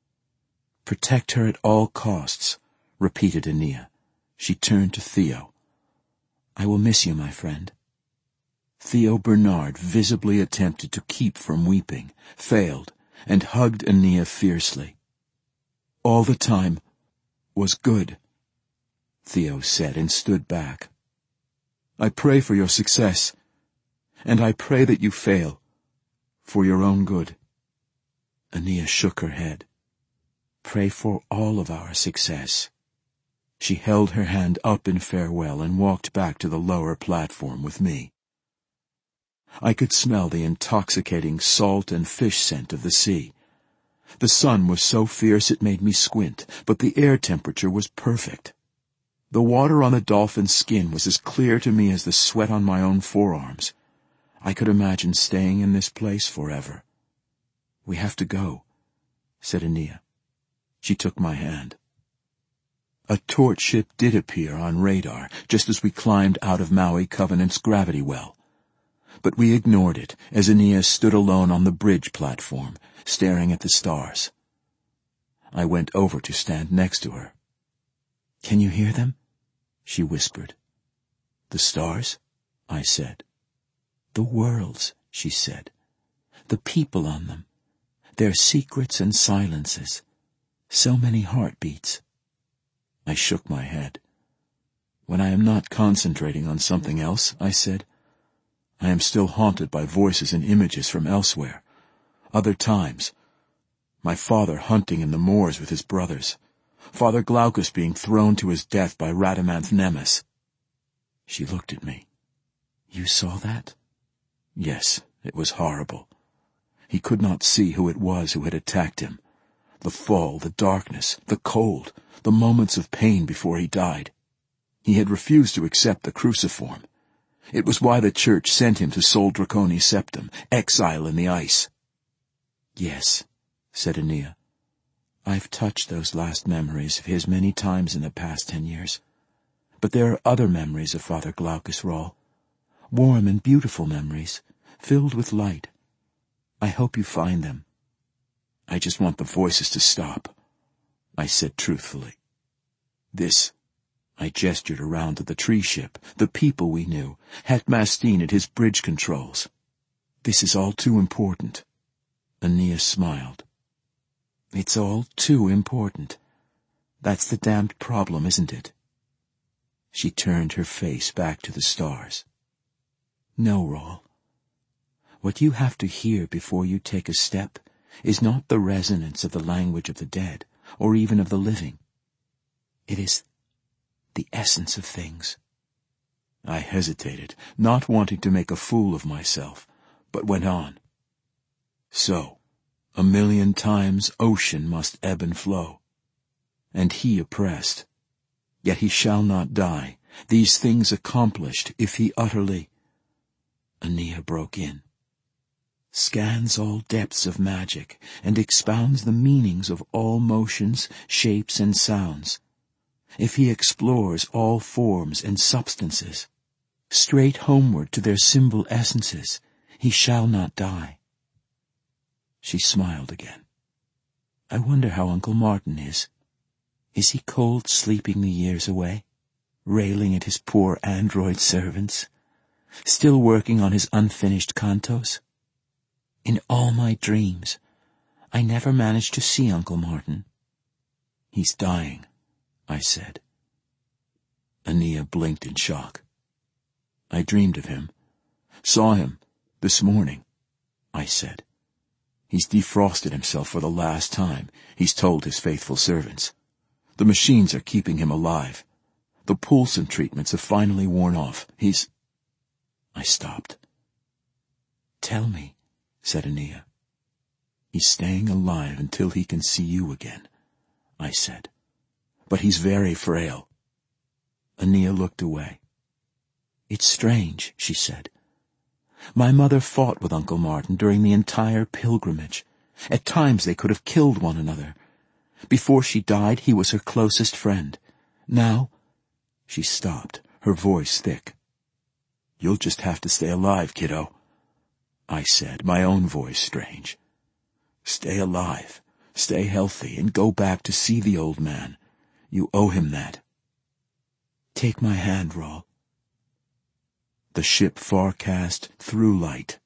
Speaker 1: "Protect her at all costs," repeated Aeneas. She turned to Theo. "I will miss you, my friend." Theo Bernard visibly attempted to keep from weeping, failed, and hugged Aeneas fiercely. "All the time was good," Theo said, and stood back. "I pray for your success, and I pray that you fail, for your own good." Aeneas shook her head. "Pray for all of our success." She held her hand up in farewell and walked back to the lower platform with me. I could smell the intoxicating salt and fish scent of the sea. The sun was so fierce it made me squint, but the air temperature was perfect. The water on the dolphin's skin was as clear to me as the sweat on my own forearms. I could imagine staying in this place forever. "We have to go," said Aeneas. She took my hand. A torch ship did appear on radar just as we climbed out of Maui Covenant's gravity well. But we ignored it as Aeneas stood alone on the bridge platform, staring at the stars. I went over to stand next to her. "Can you hear them?" she whispered. "The stars?" I said. "The worlds," she said. "The people on them. Their secrets and silences. So many heartbeats." I shook my head. "When I am not concentrating on something else," I said, "I am still haunted by voices and images from elsewhere. Other times, my father hunting in the moors with his brothers, Father Glaucus being thrown to his death by Radamanth Nemes." She looked at me. "You saw that?" "Yes, it was horrible. He could not see who it was who had attacked him. The fall, the darkness, the cold, the moments of pain before he died. He had refused to accept the cruciform. It was why the Church sent him to Sol Draconi Septum, exile in the ice." "Yes," said Aeneas. "I've touched those last memories of his many times in the past ten years. But there are other memories of Father Glaucus, Rawl. Warm and beautiful memories, filled with light. I hope you find them. I just want the voices to stop." I said truthfully. This, I gestured around to the tree ship, the people we knew, Het Mastine at his bridge controls. This is all too important. Aeneas smiled. It's all too important. That's the damned problem, isn't it? She turned her face back to the stars. No, Rawl. What you have to hear before you take a step is not the resonance of the language of the dead, or even of the living. It is the essence of things. I hesitated, not wanting to make a fool of myself, but went on. So, a million times ocean must ebb and flow. And he oppressed. Yet he shall not die, these things accomplished, if he utterly... Aeneas broke in. Scans all depths of magic, and expounds the meanings of all motions, shapes, and sounds. If he explores all forms and substances, straight homeward to their symbol essences, he shall not die. She smiled again. I wonder how Uncle Martin is. Is he cold sleeping the years away, railing at his poor android servants, still working on his unfinished cantos? In all my dreams, I never managed to see Uncle Martin. He's dying, I said. Aeneas blinked in shock. I dreamed of him. Saw him this morning, I said. He's defrosted himself for the last time, he's told his faithful servants. The machines are keeping him alive. The Poulsen treatments have finally worn off. He's... I stopped. Tell me, said Aeneas. He's staying alive until he can see you again, I said. But he's very frail. Aeneas looked away. It's strange, she said. My mother fought with Uncle Martin during the entire pilgrimage. At times they could have killed one another. Before she died, he was her closest friend. Now... She stopped, her voice thick. You'll just have to stay alive, kiddo, I said, my own voice strange. Stay alive, stay healthy, and go back to see the old man. You owe him that. Take my hand, Rawl. The ship forecast through light.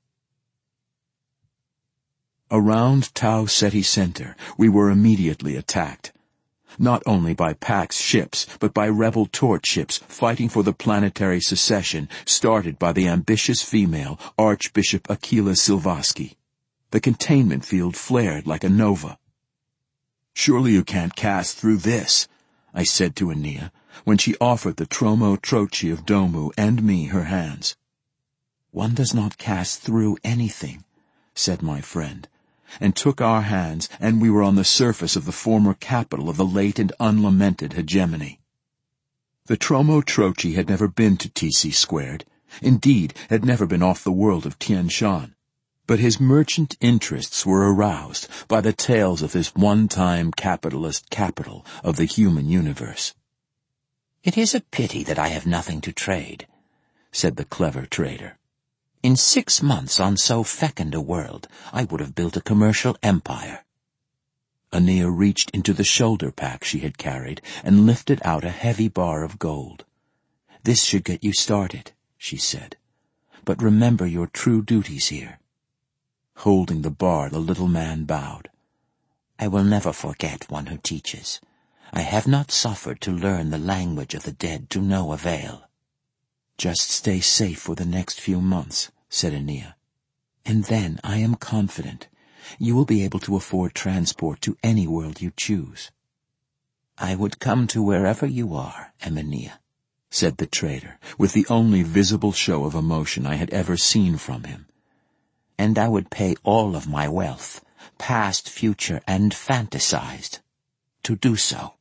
Speaker 1: Around Tau Ceti Center, we were immediately attacked. Not only by Pax ships, but by rebel torch ships fighting for the planetary secession started by the ambitious female Archbishop Aquila Silvasky. The containment field flared like a nova. Surely you can't cast through this, I said to Aeneas, when she offered the Tromo Trochi of Domu and me her hands. One does not cast through anything, said my friend, and took our hands, and we were on the surface of the former capital of the late and unlamented hegemony. The Tromo Trochi had never been to T C squared, indeed had never been off the world of Tian Shan, but his merchant interests were aroused by the tales of this one-time capitalist capital of the human universe. It is a pity that I have nothing to trade, said the clever trader. In six months on so fecund a world, I would have built a commercial empire. Aeneas reached into the shoulder pack she had carried and lifted out a heavy bar of gold. This should get you started, she said. But remember your true duties here. Holding the bar, the little man bowed. I will never forget one who teaches. I have not suffered to learn the language of the dead to no avail. Just stay safe for the next few months, said Aeneas. And then, I am confident, you will be able to afford transport to any world you choose. I would come to wherever you are, Aeneas, said the trader, with the only visible show of emotion I had ever seen from him. And I would pay all of my wealth, past, future, and fantasized, to do so.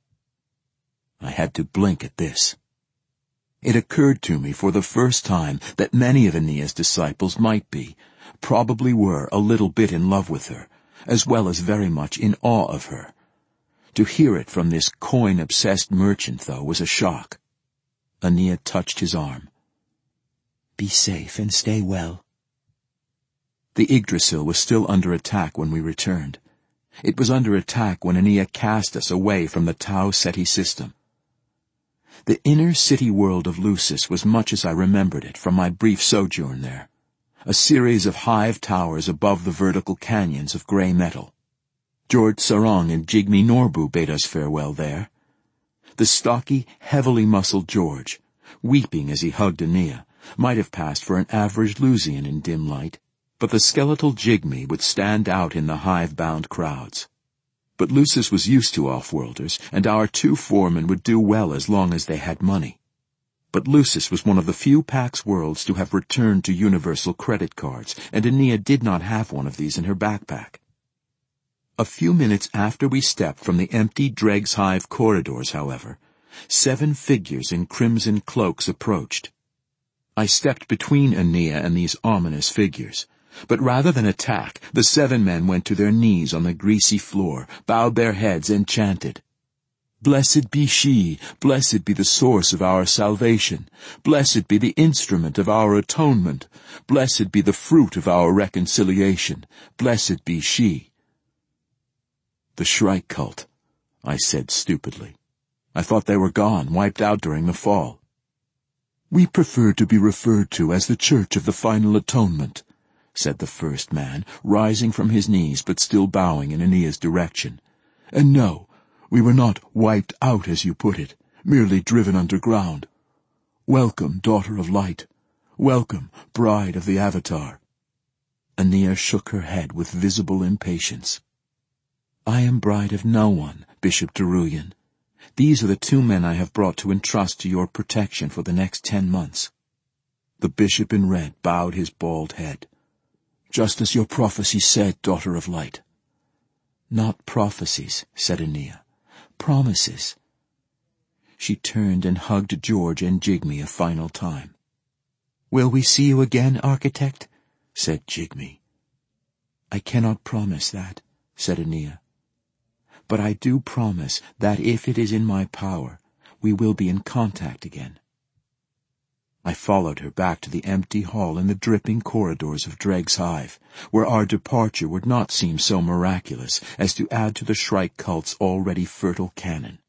Speaker 1: I had to blink at this. It occurred to me for the first time that many of Aeneas' disciples might be, probably were, a little bit in love with her, as well as very much in awe of her. To hear it from this coin-obsessed merchant, though, was a shock. Aeneas touched his arm. Be safe and stay well. The Yggdrasil was still under attack when we returned. It was under attack when Aeneas cast us away from the Tau Ceti system. The inner city world of Lucis was much as I remembered it from my brief sojourn there, a series of hive towers above the vertical canyons of grey metal. George Sarong and Jigme Norbu bade us farewell there. The stocky, heavily muscled George, weeping as he hugged Aeneas, might have passed for an average Lusian in dim light, but the skeletal Jigme would stand out in the hive-bound crowds. But Lucis was used to off-worlders, and our two foremen would do well as long as they had money. But Lucis was one of the few Pax Worlds to have returned to universal credit cards, and Aeneas did not have one of these in her backpack. A few minutes after we stepped from the empty Dregs Hive corridors, however, seven figures in crimson cloaks approached. I stepped between Aeneas and these ominous figures. But rather than attack, the seven men went to their knees on the greasy floor, bowed their heads, and chanted, "Blessed be she, blessed be the source of our salvation, blessed be the instrument of our atonement, blessed be the fruit of our reconciliation, blessed be she." "The Shrike cult," I said stupidly. "I thought they were gone, wiped out during the fall." "We prefer to be referred to as the Church of the Final Atonement," said the first man, rising from his knees but still bowing in Aeneas' direction. "And no, we were not wiped out, as you put it, merely driven underground. Welcome, Daughter of Light. Welcome, Bride of the Avatar." Aeneas shook her head with visible impatience. "I am bride of no one, Bishop Teruyan. These are the two men I have brought to entrust to your protection for the next ten months." The bishop in red bowed his bald head. "Just as your prophecy said, Daughter of Light." "Not prophecies," said Aeneas. "Promises." She turned and hugged George and Jigme a final time. "Will we see you again, Architect?" said Jigme. "I cannot promise that," said Aeneas. "But I do promise that if it is in my power, we will be in contact again." I followed her back to the empty hall in the dripping corridors of Dregs Hive, where our departure would not seem so miraculous as to add to the Shrike cult's already fertile canon.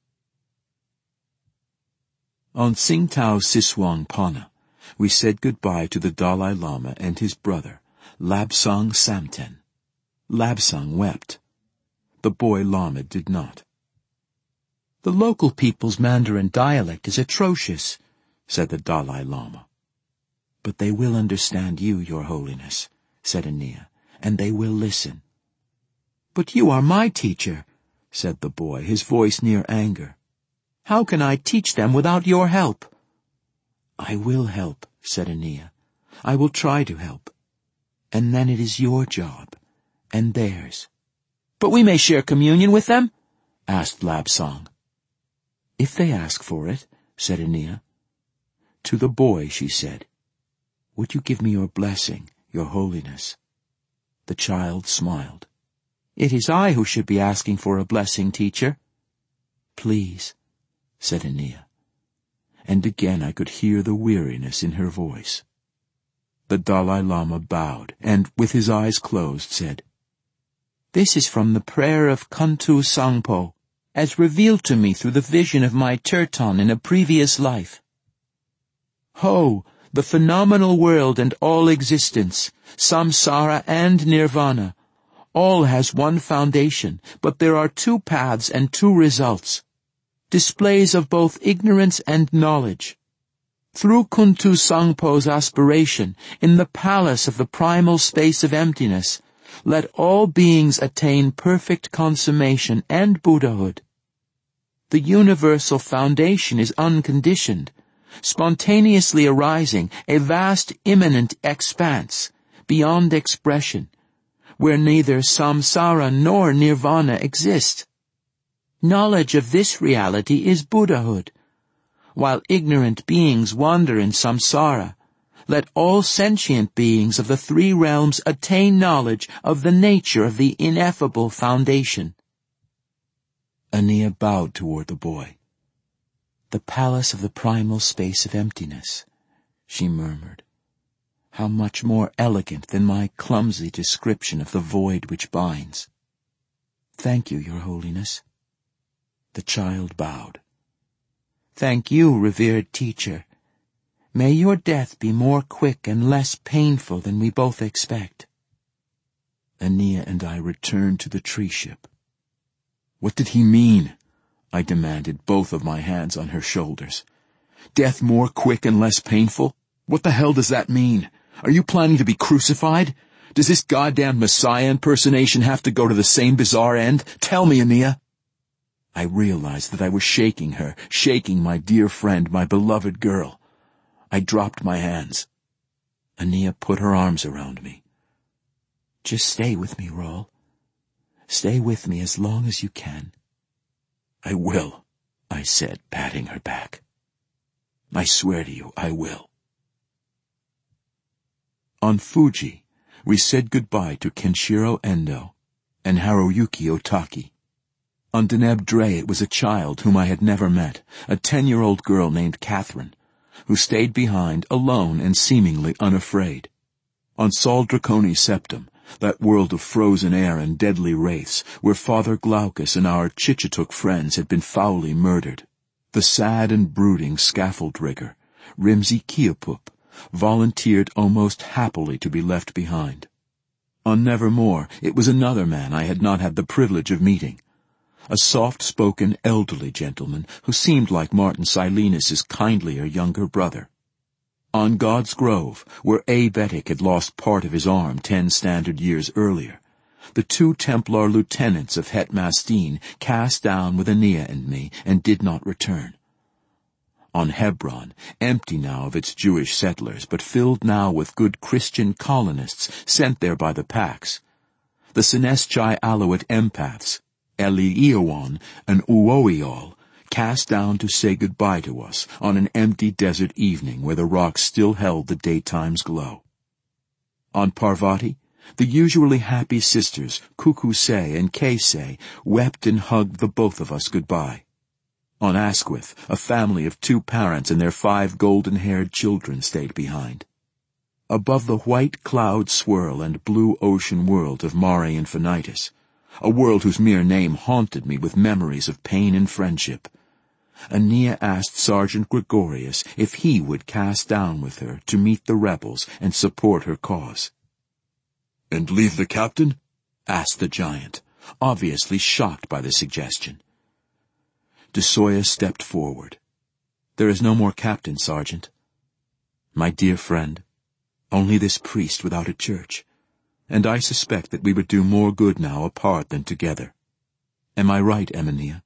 Speaker 1: On Tsingtao Siswang Pana, we said goodbye to the Dalai Lama and his brother, Labsang Samten. Labsang wept. The boy Lama did not. "The local people's Mandarin dialect is atrocious," said the Dalai Lama. "But they will understand you, Your Holiness," said Aeneas, "and they will listen." "But you are my teacher," said the boy, his voice near anger. "How can I teach them without your help?" "I will help," said Aeneas. "I will try to help. And then it is your job, and theirs." "But we may share communion with them?" asked Labsang. "If they ask for it," said Aeneas. To the boy she said, "Would you give me your blessing, Your Holiness?" The child smiled. "It is I who should be asking for a blessing, teacher." "Please," said Aeneas. And again I could hear the weariness in her voice. The Dalai Lama bowed, and, with his eyes closed, said, "This is from the prayer of Kuntu Sangpo, as revealed to me through the vision of my Turton in a previous life. Ho, the phenomenal world and all existence, samsara and nirvana, all has one foundation, but there are two paths and two results, displays of both ignorance and knowledge. Through Kuntu Sangpo's aspiration, in the palace of the primal space of emptiness, let all beings attain perfect consummation and Buddhahood. The universal foundation is unconditioned, spontaneously arising, a vast immanent expanse, beyond expression, where neither samsara nor nirvana exist. Knowledge of this reality is Buddhahood. While ignorant beings wander in samsara, let all sentient beings of the three realms attain knowledge of the nature of the ineffable foundation." Aeneas bowed toward the boy. "The palace of the primal space of emptiness," she murmured. "How much more elegant than my clumsy description of the void which binds." Thank you, Your Holiness. The child bowed. Thank you, revered teacher. May your death be more quick and less painful than we both expect. Aeneas and I returned to the tree ship. What did he mean? I demanded, both of my hands on her shoulders. Death more quick and less painful? What the hell does that mean? Are you planning to be crucified? Does this goddamn Messiah impersonation have to go to the same bizarre end? Tell me, Aeneas. I realized that I was shaking her, shaking my dear friend, my beloved girl. I dropped my hands. Aeneas put her arms around me. Just stay with me, Raoul. Stay with me as long as you can. I will, I said, patting her back. I swear to you, I will. On Fuji, we said goodbye to Kenshiro Endo and Haruyuki Otaki. On Deneb Dre it was a child whom I had never met, a ten-year-old girl named Catherine, who stayed behind alone and seemingly unafraid. On Sol Draconi Septum, that world of frozen air and deadly wraiths, where Father Glaucus and our Chichituk friends had been foully murdered, the sad and brooding scaffold rigger, Rimsey Kiapup, volunteered almost happily to be left behind. On Nevermore, it was another man I had not had the privilege of meeting, a soft-spoken elderly gentleman who seemed like Martin Silenus's kindlier younger brother. On God's Grove, where A. Bettick had lost part of his arm ten standard years earlier, the two Templar lieutenants of Het Mastine cast down with Aeneas and me and did not return. On Hebron, empty now of its Jewish settlers, but filled now with good Christian colonists sent there by the Pax, the Sineschi Alawite empaths, Eliiowan and Uoiol, cast down to say goodbye to us on an empty desert evening where the rocks still held the daytime's glow. On Parvati, the usually happy sisters, Kukusei and Keisei, wept and hugged the both of us goodbye. On Asquith, a family of two parents and their five golden-haired children stayed behind. Above the white cloud swirl and blue ocean world of Mare Infinitus, a world whose mere name haunted me with memories of pain and friendship, Aeneas asked Sergeant Gregorius if he would cast down with her to meet the rebels and support her cause. "And leave the captain?" asked the giant, obviously shocked by the suggestion. De Soya stepped forward. "There is no more captain, Sergeant. My dear friend, only this priest without a church, and I suspect that we would do more good now apart than together. Am I right, Aeneas?"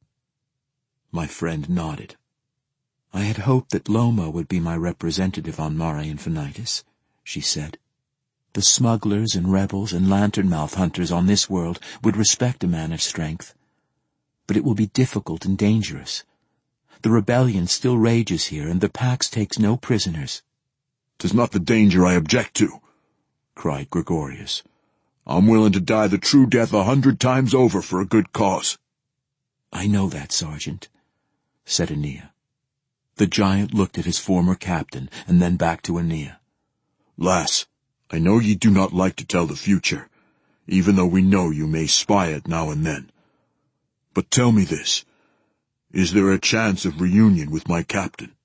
Speaker 1: My friend nodded. "I had hoped that Loma would be my representative on Mare Infinitus," she said. "The smugglers and rebels and lantern-mouth hunters on this world would respect a man of strength. But it will be difficult and dangerous. The rebellion still rages here, and the Pax takes no prisoners." "'Tis not the danger I object to," cried Gregorius. "I'm willing to die the true death a hundred times over for a good cause." "I know that, Sergeant," said Aeneas. The giant looked at his former captain, and then back to Aeneas. "Lass, I know ye do not like to tell the future, even though we know you may spy it now and then. But tell me this, is there a chance of reunion with my captain?"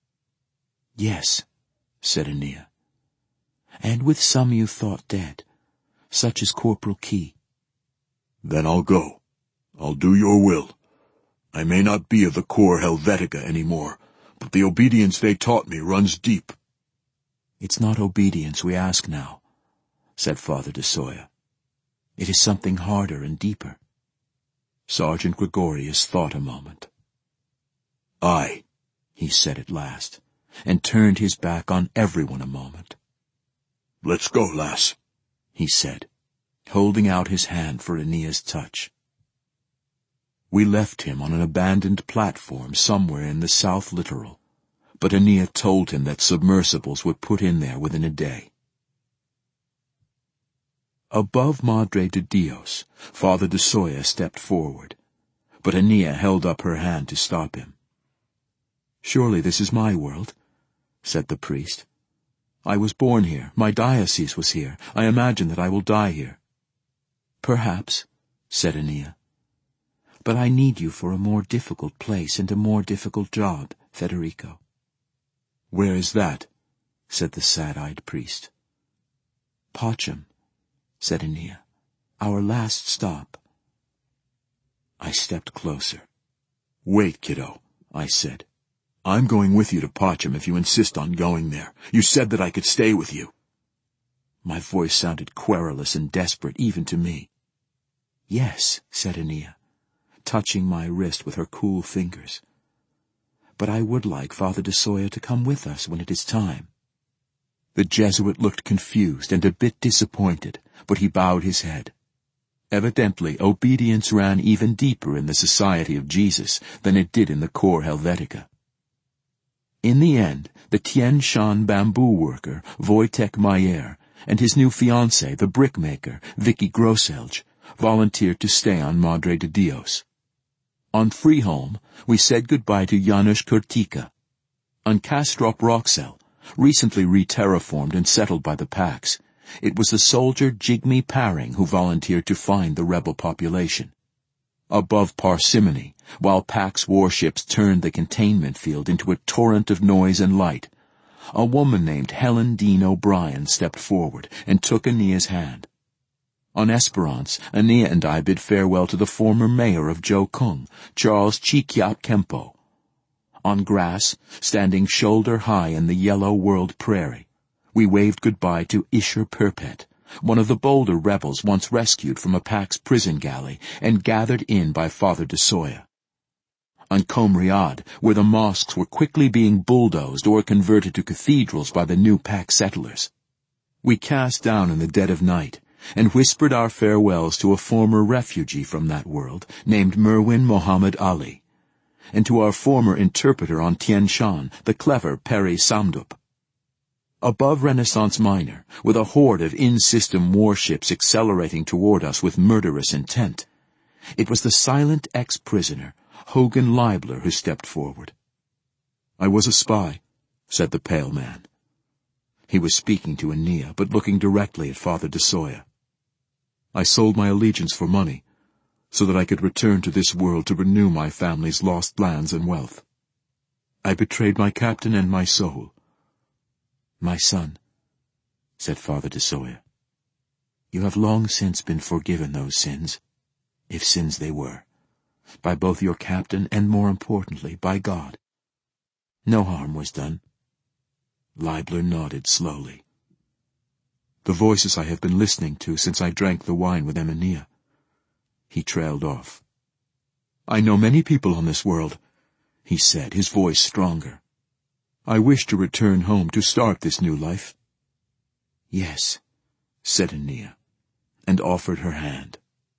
Speaker 1: "Yes," said Aeneas. "And with some you thought dead, such as Corporal Key." "Then I'll go. I'll do your will. I may not be of the Corps Helvetica any more, but the obedience they taught me runs deep." "It's not obedience we ask now," said Father de Soya. "It is something harder and deeper." Sergeant Gregorius thought a moment. "Aye," he said at last, and turned his back on everyone a moment. "Let's go, lass," he said, holding out his hand for Aeneas' touch. We left him on an abandoned platform somewhere in the South Littoral, but Aeneas told him that submersibles would put in there within a day. Above Madre de Dios, Father de Soya stepped forward, but Aeneas held up her hand to stop him. "Surely this is my world," said the priest. "I was born here, my diocese was here, I imagine that I will die here." "Perhaps," said Aeneas. But I need you for a more difficult place and a more difficult job, Federico." "Where is that?" said the sad-eyed priest. "Pacham," said Aeneas. "Our last stop." I stepped closer. "Wait, kiddo," I said. "I'm going with you to Pacham if you insist on going there. You said that I could stay with you." My voice sounded querulous and desperate even to me. "Yes," said Aeneas, touching my wrist with her cool fingers. "But I would like Father de Soya to come with us when it is time." The Jesuit looked confused and a bit disappointed, but he bowed his head. Evidently, obedience ran even deeper in the Society of Jesus than it did in the Corps Helvetica. In the end, the Tien Shan bamboo worker, Wojtek Mayer, and his new fiancée, the brickmaker, Vicky Grosselj, volunteered to stay on Madre de Dios. On Freeholm, we said goodbye to Janusz Kurtika. On Kastrop Roxel, recently re-terraformed and settled by the Pax, it was the soldier Jigme Paring who volunteered to find the rebel population. Above Parsimony, while Pax warships turned the containment field into a torrent of noise and light, a woman named Helen Dean O'Brien stepped forward and took Aeneas's hand. On Esperance, Aeneas and I bid farewell to the former mayor of Jokung, Charles Chikyap Kempo. On grass, standing shoulder-high in the yellow world prairie, we waved goodbye to Isher Perpet, one of the bolder rebels once rescued from a Pax prison galley and gathered in by Father de Soya. On Comriad, where the mosques were quickly being bulldozed or converted to cathedrals by the new Pax settlers, we cast down in the dead of night and whispered our farewells to a former refugee from that world named Merwin Mohammed Ali, and to our former interpreter on Tien Shan, the clever Peri Samdup. Above Renaissance Minor, with a horde of in-system warships accelerating toward us with murderous intent, it was the silent ex-prisoner, Hogan Leibler, who stepped forward. "I was a spy," said the pale man. He was speaking to Aeneas, but looking directly at Father de Soya. "I sold my allegiance for money, so that I could return to this world to renew my family's lost lands and wealth. I betrayed my captain and my soul." "My son," said Father de Soya, "you have long since been forgiven those sins, if sins they were, by both your captain and, more importantly, by God. No harm was done." Leibler nodded slowly. "The voices I have been listening to since I drank the wine with Aeneas." He trailed off. "I know many people on this world," he said, his voice stronger. "I wish to return home to start this new life." "Yes," said Aeneas, and offered her hand.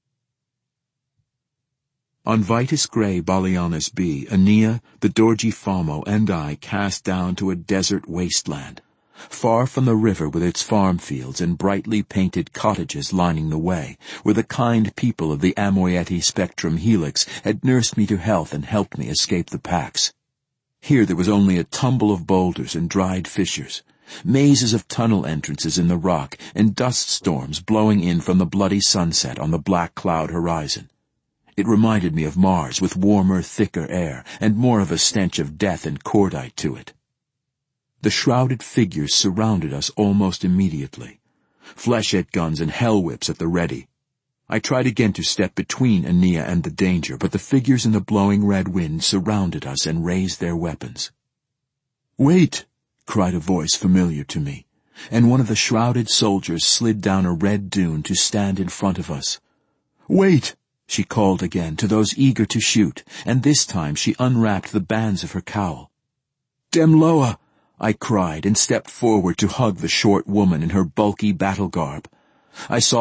Speaker 1: On Vitus Gray Balianis B, Aeneas, the Dorji Famo, and I cast down to a desert wasteland, far from the river with its farm fields and brightly painted cottages lining the way, where the kind people of the Amoyeti Spectrum Helix had nursed me to health and helped me escape the Pax. Here there was only a tumble of boulders and dried fissures, mazes of tunnel entrances in the rock, and dust storms blowing in from the bloody sunset on the black cloud horizon. It reminded me of Mars, with warmer, thicker air, and more of a stench of death and cordite to it. The shrouded figures surrounded us almost immediately, flechette guns and hell whips at the ready. I tried again to step between Aeneas and the danger, but the figures in the blowing red wind surrounded us and raised their weapons. "Wait!" cried a voice familiar to me, and one of the shrouded soldiers slid down a red dune to stand in front of us. "Wait!" she called again to those eager to shoot, and this time she unwrapped the bands of her cowl. "Demloa!" I cried, and stepped forward to hug the short woman in her bulky battle garb. I saw